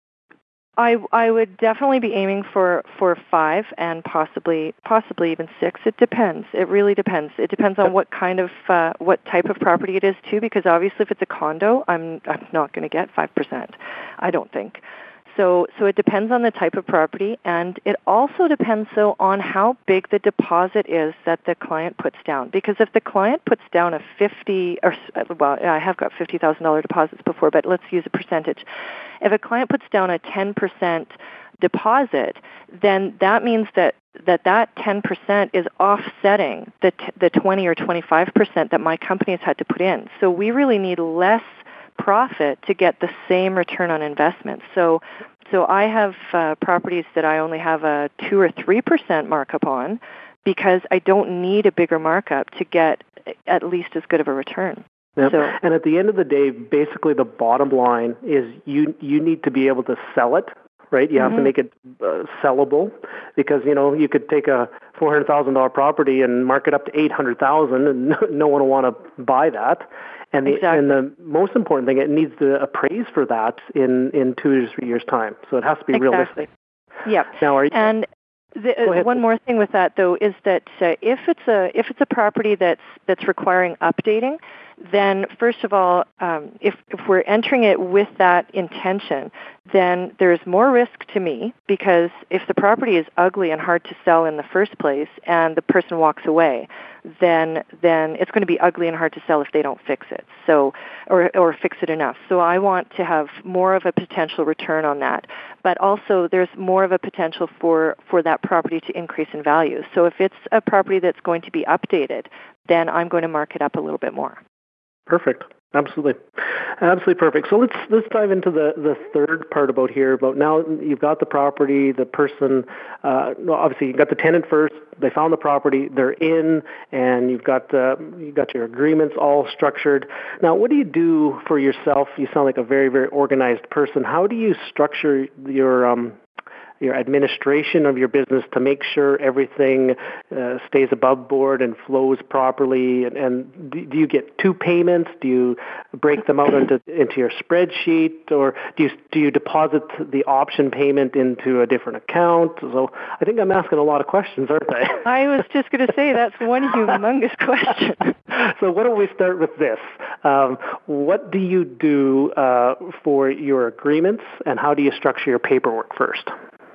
I I would definitely be aiming for, for five and possibly possibly even six. It depends. It really depends. It depends on what kind of uh, what type of property it is too. Because obviously, if it's a condo, I'm I'm not going to get five percent. I don't think. So so it depends on the type of property, and it also depends though on how big the deposit is that the client puts down. Because if the client puts down a fifty or well, I have got fifty thousand dollar deposits before, but let's use a percentage. If a client puts down a ten percent deposit, then that means that that, that ten percent is offsetting the t- the twenty or twenty-five percent that my company has had to put in. So we really need less profit to get the same return on investment. So so I have uh, properties that I only have a two or three percent markup on because I don't need a bigger markup to get at least as good of a return. Yep. So, and at the end of the day, basically the bottom line is you you need to be able to sell it, right? You mm-hmm. have to make it uh, sellable, because you know you could take a four hundred thousand dollar property and mark it up to eight hundred thousand, and no, no one will want to buy that. And the, exactly. and the most important thing, it needs to appraise for that in, in two to three years' time. So it has to be exactly. realistic. Yep. Now, are you, and the, uh, one more thing with that though is that uh, if it's a if it's a property that's that's requiring updating, then first of all, um, if if we're entering it with that intention, then there's more risk to me, because if the property is ugly and hard to sell in the first place and the person walks away, then then it's going to be ugly and hard to sell if they don't fix it. So or or fix it enough. So I want to have more of a potential return on that. But also there's more of a potential for, for that property to increase in value. So if it's a property that's going to be updated, then I'm going to mark it up a little bit more. Perfect. Absolutely. Absolutely perfect. So let's let's dive into the, the third part about here. About now you've got the property, the person, uh, obviously you've got the tenant first, they found the property, they're in, and you've got uh, you've got your agreements all structured. Now, what do you do for yourself? You sound like a very, very organized person. How do you structure your um, your administration of your business to make sure everything uh, stays above board and flows properly? And, and do you get two payments? Do you break them out into into your spreadsheet, or do you do you deposit the option payment into a different account? So I think I'm asking a lot of questions, aren't I? I was just going to say that's one humongous question. So why don't we start with this? Um, what do you do uh, for your agreements, and how do you structure your paperwork first?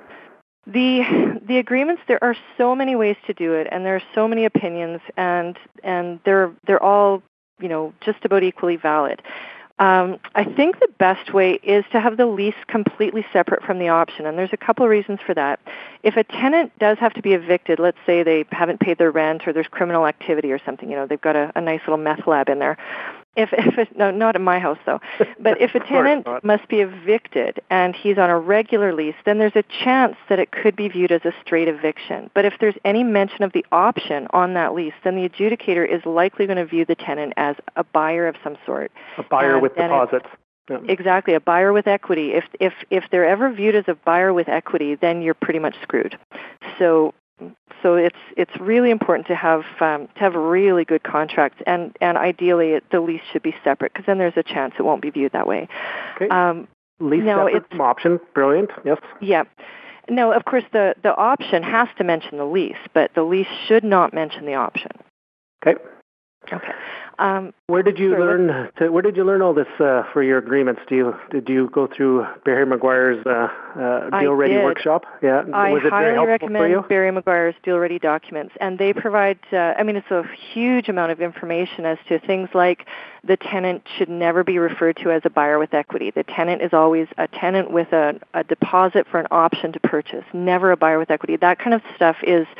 The the agreements, there are so many ways to do it, and there are so many opinions, and and they're they're all, you know, just about equally valid. Um, I think the best way is to have the lease completely separate from the option, and there's a couple of reasons for that. If a tenant does have to be evicted, let's say they haven't paid their rent or there's criminal activity or something, you know, they've got a, a nice little meth lab in there. If, if it, no, not at my house though, but if a tenant must be evicted and he's on a regular lease, then there's a chance that it could be viewed as a straight eviction. But if there's any mention of the option on that lease, then the adjudicator is likely going to view the tenant as a buyer of some sort. A buyer and with deposits. Yeah. Exactly, a buyer with equity. If if if they're ever viewed as a buyer with equity, then you're pretty much screwed. So. So it's it's really important to have um, to have really good contracts, and, and ideally it, the lease should be separate, because then there's a chance it won't be viewed that way. Okay. Um, lease separate from option, brilliant. Yes. Yeah. No, of course the, the option has to mention the lease, but the lease should not mention the option. Okay. Okay. Um, where did you sorry, learn? To, where did you learn all this uh, for your agreements? Do you did you go through Barry Maguire's uh, uh, Deal Ready workshop? Yeah, I was it highly very helpful recommend for you? Barry Maguire's Deal Ready documents, and they provide. Uh, I mean, it's a huge amount of information as to things like the tenant should never be referred to as a buyer with equity. The tenant is always a tenant with a, a deposit for an option to purchase, never a buyer with equity. That kind of stuff is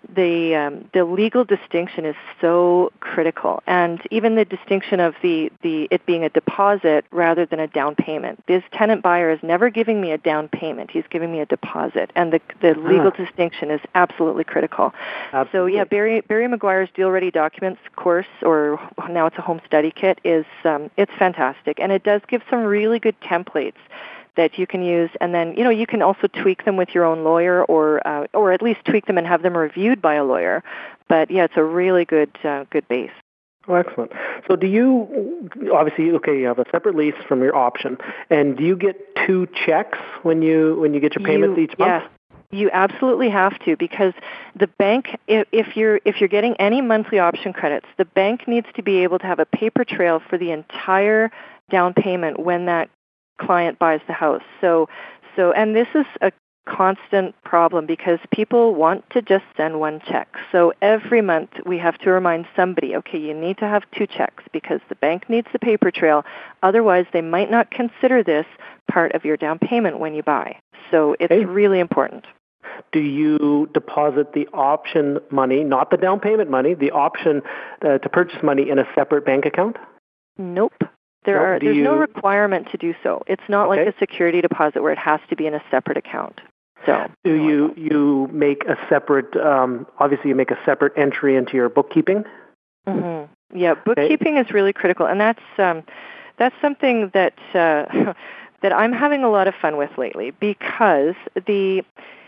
the um, the legal distinction is so critical, and even the distinction of the, the it being a deposit rather than a down payment. This tenant buyer is never giving me a down payment; he's giving me a deposit, and the the legal ah. distinction is absolutely critical. Absolutely. So yeah, Barry Barry McGuire's Deal Ready Documents course, or now it's a home study kit, is um, it's fantastic, and it does give some really good templates that you can use, and then you know you can also tweak them with your own lawyer, or uh, or at least tweak them and have them reviewed by a lawyer. But yeah, it's a really good uh, good base. Oh, excellent. So do you, obviously, okay, you have a separate lease from your option, and do you get two checks when you when you get your payments you, each month? Yes. You absolutely have to, because the bank, if, if you're if you're getting any monthly option credits, the bank needs to be able to have a paper trail for the entire down payment when that client buys the house. So, so, and this is a constant problem because people want to just send one check. So every month we have to remind somebody, okay, you need to have two checks because the bank needs the paper trail. Otherwise, they might not consider this part of your down payment when you buy. So it's okay. really important. Do you deposit the option money, not the down payment money, the option uh, to purchase money in a separate bank account? Nope. There no, are there's you... no requirement to do so. It's not okay. like a security deposit where it has to be in a separate account. So do you you make a separate? Um, obviously, you make a separate entry into your bookkeeping. Mm-hmm. Yeah, bookkeeping okay. is really critical, and that's um, that's something that uh, that I'm having a lot of fun with lately because the.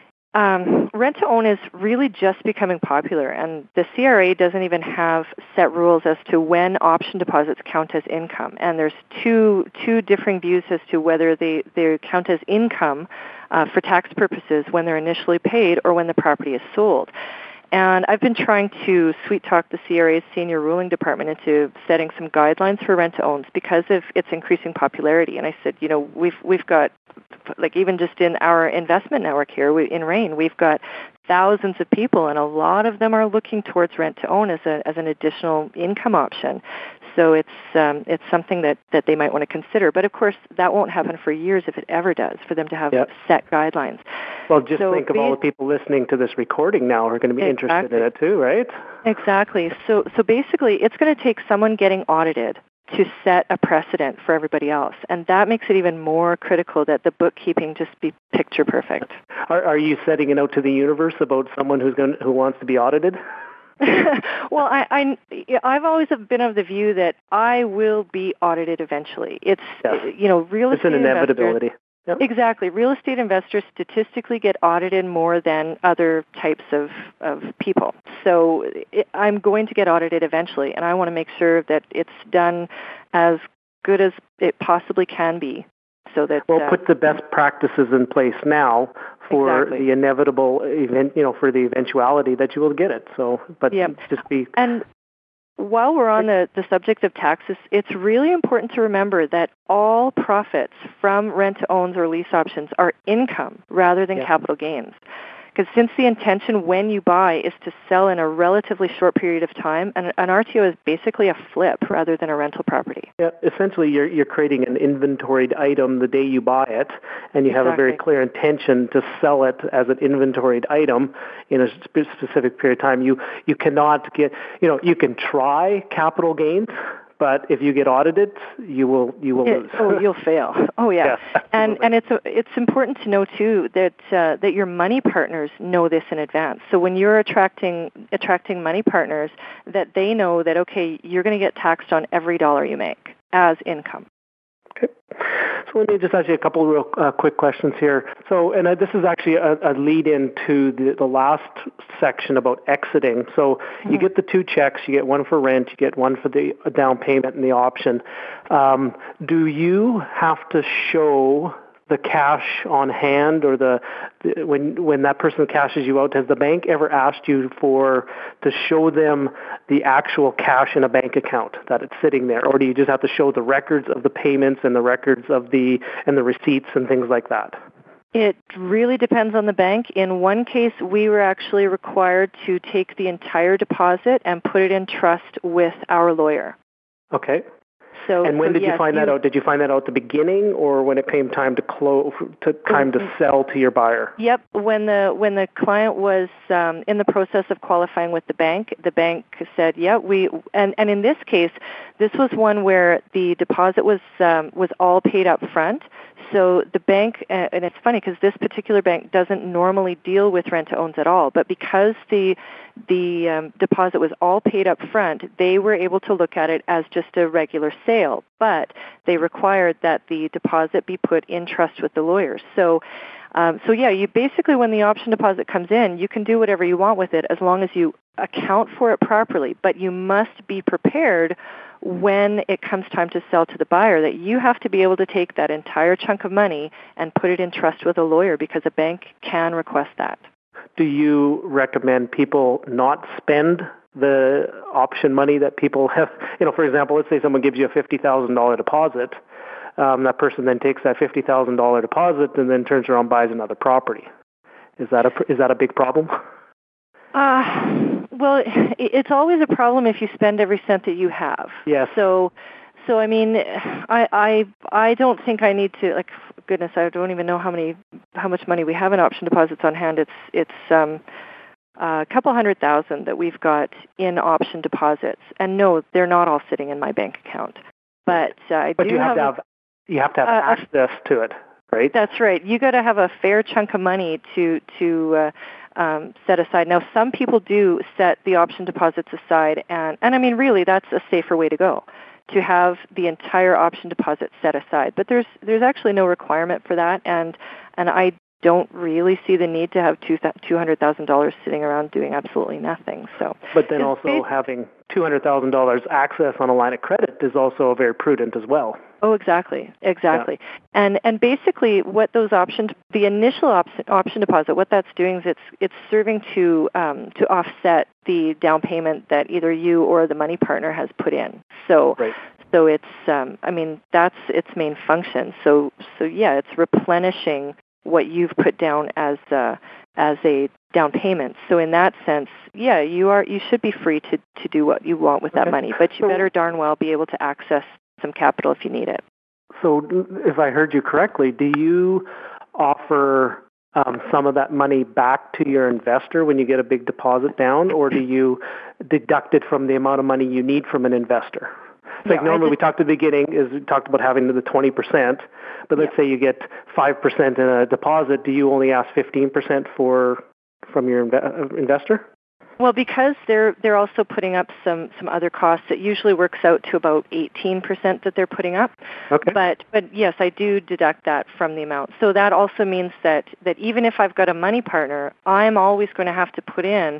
Um, rent to own is really just becoming popular, and the C R A doesn't even have set rules as to when option deposits count as income. And there's two two differing views as to whether they, they count as income uh, for tax purposes when they're initially paid or when the property is sold. And I've been trying to sweet talk the C R A's senior ruling department into setting some guidelines for rent to owns because of its increasing popularity. And I said, you know, we've we've got, like even just in our investment network here we, in REIN, we've got thousands of people, and a lot of them are looking towards rent to own as a as an additional income option. So it's um, it's something that, that they might want to consider. But of course, that won't happen for years if it ever does, for them to have yep. set guidelines. Well, just so think of all the people listening to this recording now who are going to be exactly. interested in it too, right? Exactly. So so basically, it's going to take someone getting audited to set a precedent for everybody else. And that makes it even more critical that the bookkeeping just be picture perfect. Are, are you setting it out to the universe about someone who's going who wants to be audited? Well, I, I, I've always been of the view that I will be audited eventually. It's, yes. you know, real estate It's an inevitability. Yep. Exactly. Real estate investors statistically get audited more than other types of, of people. So it, I'm going to get audited eventually, and I want to make sure that it's done as good as it possibly can be. So that well, uh, put the best practices in place now for exactly. the inevitable event, you know, for the eventuality that you will get it. So, but yep. just be. And while we're on the, the subject of taxes, it's really important to remember that all profits from rent-to-owns or lease options are income rather than yeah. capital gains. Because since the intention when you buy is to sell in a relatively short period of time, an, an R T O is basically a flip rather than a rental property. Yeah, essentially you're you're creating an inventoried item the day you buy it, and you have exactly. a very clear intention to sell it as an inventoried item in a spe- specific period of time. You you cannot get, you know, you can try capital gains, but if you get audited, you will you will it, lose. Oh, you'll fail. Oh, yeah. yeah and and it's it's important to know too that uh, that your money partners know this in advance. So when you're attracting attracting money partners, that they know that okay, you're going to get taxed on every dollar you make as income. Okay. So let me just ask you a couple of real uh, quick questions here. So, and uh, this is actually a, a lead into the, the last section about exiting. So mm-hmm. you get the two checks, you get one for rent, you get one for the down payment and the option. Um, do you have to show the cash on hand, or the, the when when that person cashes you out? Has the bank ever asked you for to show them the actual cash in a bank account that it's sitting there, or do you just have to show the records of the payments and the records of the and the receipts and things like that? It really depends on the bank. In one case, we were actually required to take the entire deposit and put it in trust with our lawyer. Okay. So, and when so did yes, you find that out? Did you find that out at the beginning, or when it came time to close, to time to sell to your buyer? Yep. When the when the client was um, in the process of qualifying with the bank, the bank said, "Yeah, we." And, and in this case, this was one where the deposit was um, was all paid up front. So the bank, and it's funny because this particular bank doesn't normally deal with rent-to-owns at all, but because the the um, deposit was all paid up front, they were able to look at it as just a regular sale, but they required that the deposit be put in trust with the lawyers. So, um, so yeah, you basically, when the option deposit comes in, you can do whatever you want with it as long as you account for it properly, but you must be prepared when it comes time to sell to the buyer that you have to be able to take that entire chunk of money and put it in trust with a lawyer, because a bank can request that. Do you recommend people not spend the option money that people have? You know, for example, let's say someone gives you a fifty thousand dollars deposit. Um, that person then takes that fifty thousand dollars deposit and then turns around and buys another property. Is that a, is that a big problem? Uh, well, it's always a problem if you spend every cent that you have. Yes. So, so I mean, I, I, I don't think I need to, like, goodness, I don't even know how many, how much money we have in option deposits on hand. It's, it's um, a couple hundred thousand that we've got in option deposits. And no, they're not all sitting in my bank account. But uh, I but do you have, have, to have you have to have uh, access to it, right? That's right. You got to have a fair chunk of money to to uh, um, set aside. Now, some people do set the option deposits aside, and and I mean, really, that's a safer way to go, to have the entire option deposit set aside. But there's there's actually no requirement for that, and and I don't really see the need to have two two hundred thousand dollars sitting around doing absolutely nothing. So, but then also having two hundred thousand dollars access on a line of credit is also very prudent as well. Oh, exactly, exactly. Yeah. And and basically, what those options, the initial option option deposit, what that's doing is it's it's serving to um, to offset the down payment that either you or the money partner has put in. So. Right. So it's, um, I mean, that's its main function. So, so yeah, it's replenishing what you've put down as a, as a down payment. So in that sense, yeah, you are you should be free to, to do what you want with that okay. money, but you so, better darn well be able to access some capital if you need it. So if I heard you correctly, do you offer um, some of that money back to your investor when you get a big deposit down, or do you deduct it from the amount of money you need from an investor? It's like yeah, normally just, we talked at the beginning is we talked about having the twenty percent, but let's yeah. say you get five percent in a deposit. Do you only ask fifteen percent for from your inv- investor? Well, because they're they're also putting up some, some other costs, it usually works out to about eighteen percent that they're putting up. Okay. But but yes, I do deduct that from the amount. So that also means that, that even if I've got a money partner, I'm always going to have to put in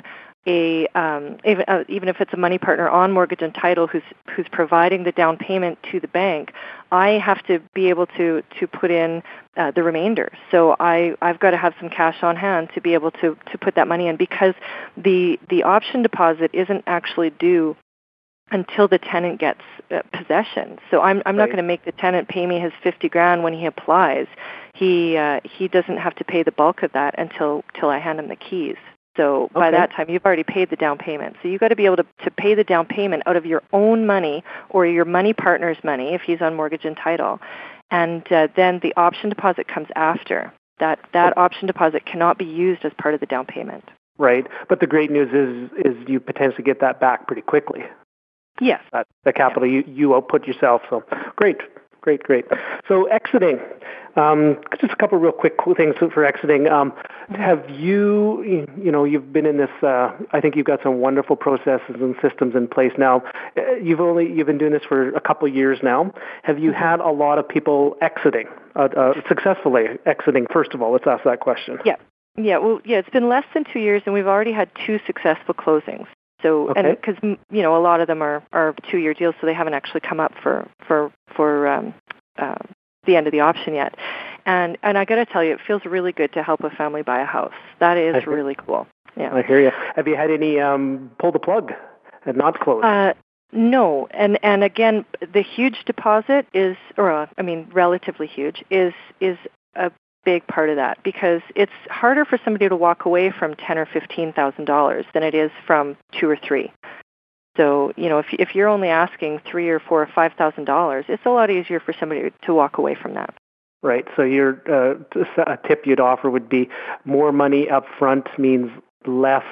a um, even, uh, even if it's a money partner on mortgage and title who's who's providing the down payment to the bank, I have to be able to to put in uh, the remainder. So I I've got to have some cash on hand to be able to to put that money in, because the the option deposit isn't actually due until the tenant gets uh, possession. So I'm I'm not right. going to make the tenant pay me his fifty grand when he applies. He uh, he doesn't have to pay the bulk of that until till I hand him the keys. So okay. by that time, you've already paid the down payment. So you've got to be able to, to pay the down payment out of your own money or your money partner's money if he's on mortgage and title. And uh, then the option deposit comes after. That that oh. option deposit cannot be used as part of the down payment. Right. But the great news is is you potentially get that back pretty quickly. Yes. That, the capital yeah. you, you output yourself. So great. Great, great. So exiting, um, just a couple of real quick things for exiting. Um, have you, you know, you've been in this, uh, I think you've got some wonderful processes and systems in place now. You've only, you've been doing this for a couple of years now. Have you had a lot of people exiting, uh, uh, successfully exiting, first of all? Let's ask that question. Yeah. Yeah, well, yeah, it's been less than two years, and we've already had two successful closings. So, okay. and because you know a lot of them are, are two-year deals, so they haven't actually come up for for for um, uh, the end of the option yet. And and I got to tell you, it feels really good to help a family buy a house. That is really cool. Yeah, I hear you. Have you had any um, pull the plug and not close? Uh, no, and and again, the huge deposit is, or uh, I mean, relatively huge, is is a big part of that, because it's harder for somebody to walk away from ten or fifteen thousand dollars than it is from two or three. So, you know, if if you're only asking three or four or five thousand dollars, it's a lot easier for somebody to walk away from that. Right. So your uh, a tip you'd offer would be more money up front means less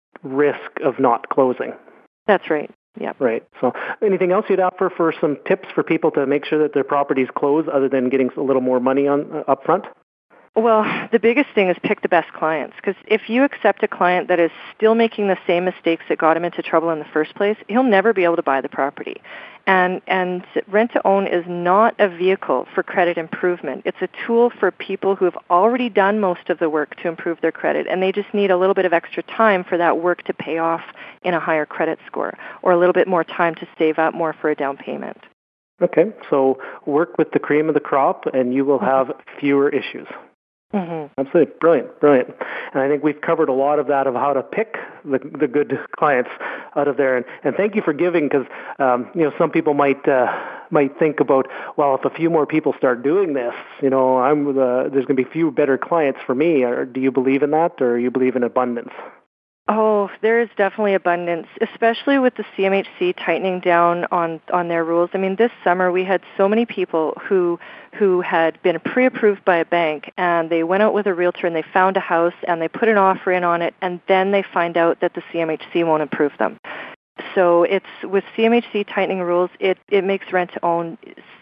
risk of not closing. That's right. Yeah. Right. So anything else you'd offer for some tips for people to make sure that their properties close other than getting a little more money on uh, up front? Well, the biggest thing is pick the best clients, because if you accept a client that is still making the same mistakes that got him into trouble in the first place, he'll never be able to buy the property. And and rent-to-own is not a vehicle for credit improvement. It's a tool for people who have already done most of the work to improve their credit, and they just need a little bit of extra time for that work to pay off in a higher credit score, or a little bit more time to save up more for a down payment. Okay, so work with the cream of the crop, and you will have fewer issues. Mm-hmm. Absolutely. Brilliant. Brilliant. And I think we've covered a lot of that, of how to pick the the good clients out of there. And, and thank you for giving, because, um, you know, some people might uh, might think about, well, if a few more people start doing this, you know, I'm the, there's going to be few better clients for me. Or do you believe in that, or you believe in abundance? Oh, there is definitely abundance, especially with the C M H C tightening down on, on their rules. I mean, this summer we had so many people who who had been pre-approved by a bank, and they went out with a realtor and they found a house and they put an offer in on it, and then they find out that the C M H C won't approve them. So it's with C M H C tightening rules, it, it makes rent-to-own,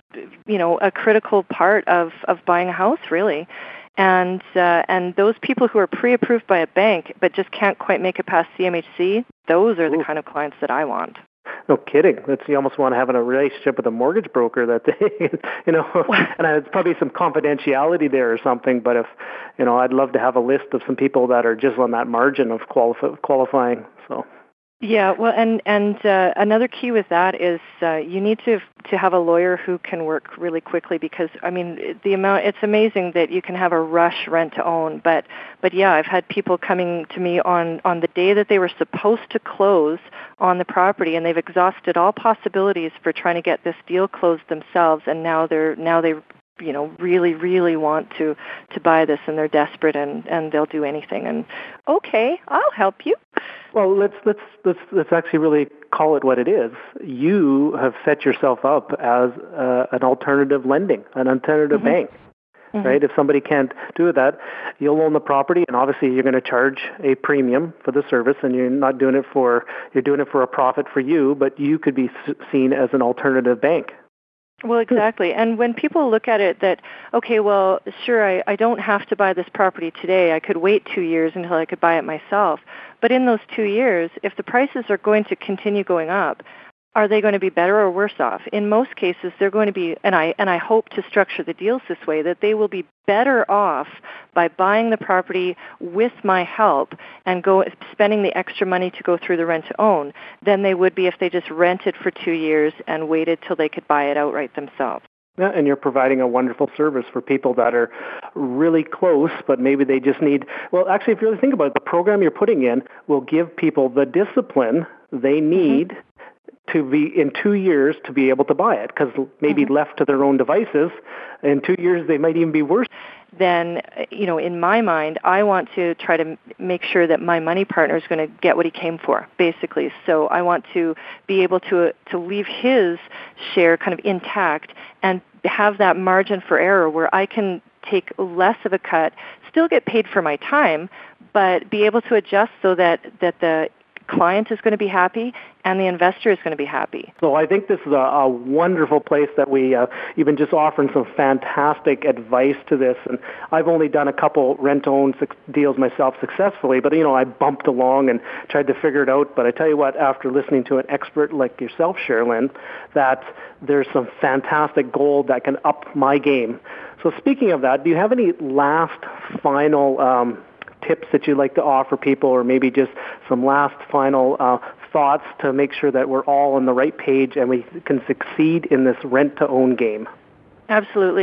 you know, a critical part of, of buying a house, really. And uh, and those people who are pre-approved by a bank but just can't quite make it past C M H C, those are the Ooh. kind of clients that I want. No kidding. That's, you almost want to have a relationship with a mortgage broker that they, you know, and it's probably some confidentiality there or something. But if, you know, I'd love to have a list of some people that are just on that margin of qualif- qualifying. So. Yeah, well, and and uh, another key with that is uh, you need to to have a lawyer who can work really quickly, because I mean the amount, it's amazing that you can have a rush rent to own, but but yeah, I've had people coming to me on on the day that they were supposed to close on the property, and they've exhausted all possibilities for trying to get this deal closed themselves, and now they're now they you know, really, really want to, to buy this, and they're desperate, and, and they'll do anything. And okay, I'll help you. Well, let's let's let's let's actually really call it what it is. You have set yourself up as uh, an alternative lending, an alternative mm-hmm. bank, mm-hmm. right? If somebody can't do that, you'll own the property, and obviously you're going to charge a premium for the service, and you're not doing it for you're doing it for a profit for you, but you could be seen as an alternative bank. Well, exactly. And when people look at it that, okay, well, sure, I, I don't have to buy this property today. I could wait two years until I could buy it myself. But in those two years, if the prices are going to continue going up, are they going to be better or worse off? In most cases, they're going to be, and I and I hope to structure the deals this way, that they will be better off by buying the property with my help and go spending the extra money to go through the rent to own than they would be if they just rented for two years and waited till they could buy it outright themselves. Yeah, and you're providing a wonderful service for people that are really close, but maybe they just need, well, actually, if you really think about it, the program you're putting in will give people the discipline they need mm-hmm. to be in two years to be able to buy it, because maybe mm-hmm. left to their own devices, in two years they might even be worse. Then, you know, in my mind, I want to try to make sure that my money partner is going to get what he came for, basically. So I want to be able to to leave his share kind of intact and have that margin for error where I can take less of a cut, still get paid for my time, but be able to adjust so that, that the client is going to be happy and the investor is going to be happy. So I think this is a, a wonderful place that we, uh, even just offering some fantastic advice to this. And I've only done a couple rent-own deals myself successfully, but, you know, I bumped along and tried to figure it out. But I tell you what, after listening to an expert like yourself, Sherilyn, that there's some fantastic gold that can up my game. So speaking of that, do you have any last final um, tips that you'd like to offer people, or maybe just some last final uh, thoughts to make sure that we're all on the right page and we can succeed in this rent-to-own game? Absolutely.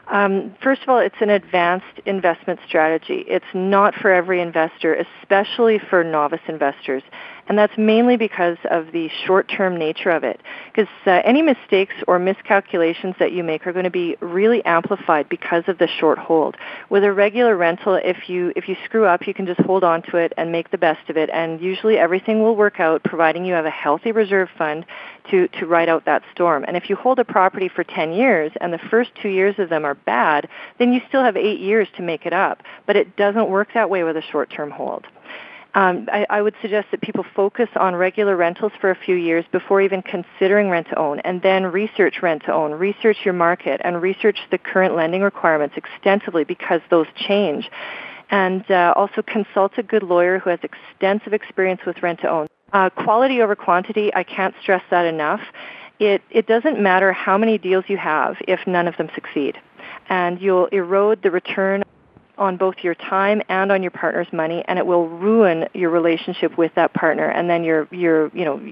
Um, first of all, it's an advanced investment strategy. It's not for every investor, especially for novice investors. And that's mainly because of the short-term nature of it. Because uh, any mistakes or miscalculations that you make are going to be really amplified because of the short hold. With a regular rental, if you if you screw up, you can just hold on to it and make the best of it. And usually everything will work out, providing you have a healthy reserve fund to, to ride out that storm. And if you hold a property for ten years and the first two years of them are bad, then you still have eight years to make it up. But it doesn't work that way with a short-term hold. Um, I, I would suggest that people focus on regular rentals for a few years before even considering rent-to-own, and then research rent-to-own, research your market, and research the current lending requirements extensively because those change. And uh, also consult a good lawyer who has extensive experience with rent-to-own. Uh, quality over quantity, I can't stress that enough. It, it doesn't matter how many deals you have if none of them succeed. And you'll erode the return on both your time and on your partner's money, and it will ruin your relationship with that partner. And then you're, you're, you know,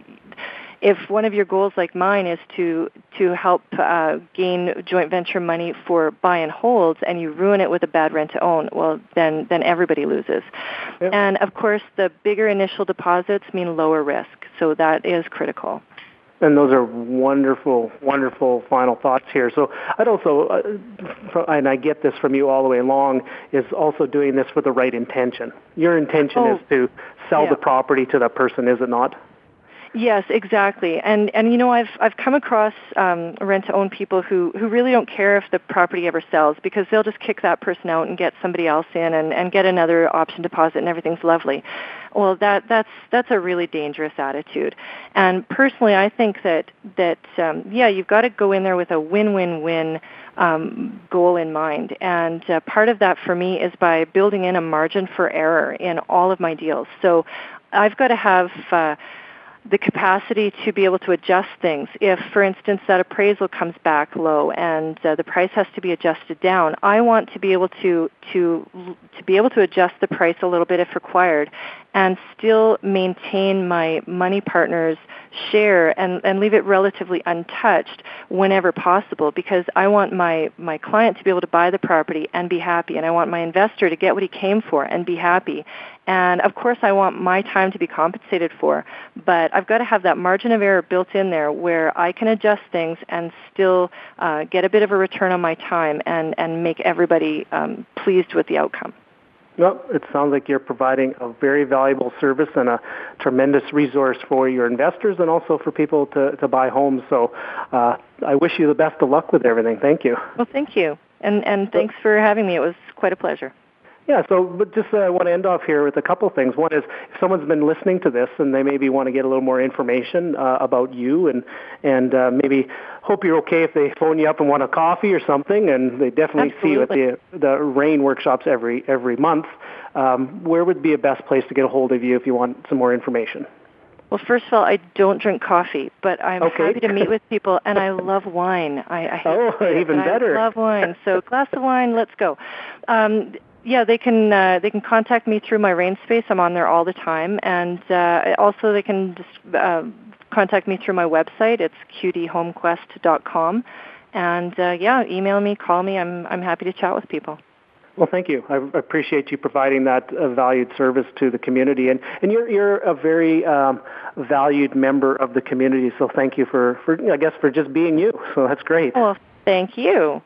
if one of your goals, like mine, is to to help uh, gain joint venture money for buy and holds, and you ruin it with a bad rent to own, well, then then everybody loses. Yep. And of course, the bigger initial deposits mean lower risk, so that is critical. And those are wonderful, wonderful final thoughts here. So I'd also, uh, and I get this from you all the way along, is also doing this with the right intention. Your intention oh, is to sell yeah. the property to that person, is it not? Yes, exactly. And and you know, I've I've come across um, rent-to-own people who, who really don't care if the property ever sells, because they'll just kick that person out and get somebody else in and, and get another option deposit and everything's lovely. Well, that that's that's a really dangerous attitude. And personally, I think that that um, yeah, you've got to go in there with a win-win-win um, goal in mind. And uh, part of that for me is by building in a margin for error in all of my deals. So I've got to have uh, the capacity to be able to adjust things. If, for instance, that appraisal comes back low and uh, the price has to be adjusted down, I want to be able to to to be able to adjust the price a little bit if required, and still maintain my money partner's share and, and leave it relatively untouched whenever possible, because I want my, my client to be able to buy the property and be happy, and I want my investor to get what he came for and be happy. And of course I want my time to be compensated for, but I've got to have that margin of error built in there where I can adjust things and still uh, get a bit of a return on my time and, and make everybody um, pleased with the outcome. Well, it sounds like you're providing a very valuable service and a tremendous resource for your investors and also for people to, to buy homes. So uh, I wish you the best of luck with everything. Thank you. Well, thank you. And, and thanks for having me. It was quite a pleasure. Yeah, so but just uh, I want to end off here with a couple of things. One is, if someone's been listening to this and they maybe want to get a little more information uh, about you, and and uh, maybe hope you're okay if they phone you up and want a coffee or something, and they definitely Absolutely. see you at the the RAIN workshops every every month. Um, where would be a best place to get a hold of you if you want some more information? Well, first of all, I don't drink coffee, but I'm okay. happy to meet with people, and I love wine. I, I hate oh, to say it, even but better. I love wine. So, glass of wine, let's go. Um, Yeah, they can uh, they can contact me through my RAIN space. I'm on there all the time, and uh, also they can just uh, contact me through my website. It's q d home quest dot com, and uh, yeah, email me, call me. I'm I'm happy to chat with people. Well, thank you. I appreciate you providing that uh, valued service to the community, and and you're you're a very um, valued member of the community. So thank you for for I guess for just being you. So that's great. Well, thank you.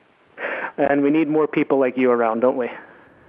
And we need more people like you around, don't we?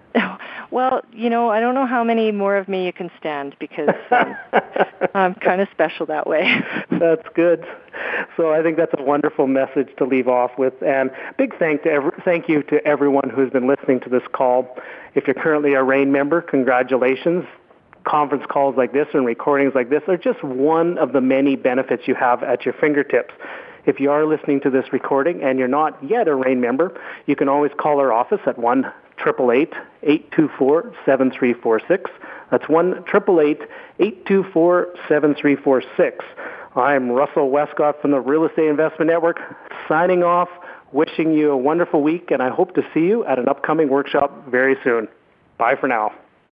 Well, you know, I don't know how many more of me you can stand, because um, I'm kind of special that way. That's good. So I think that's a wonderful message to leave off with. And big thank to every, thank you to everyone who's been listening to this call. If you're currently a RAIN member, congratulations. Conference calls like this and recordings like this are just one of the many benefits you have at your fingertips. If you are listening to this recording and you're not yet a RAIN member, you can always call our office at one eight eight eight, eight two four, seven three four six. That's one eight eight eight, eight two four, seven three four six. I'm Russell Westcott from the Real Estate Investment Network, signing off, wishing you a wonderful week, and I hope to see you at an upcoming workshop very soon. Bye for now.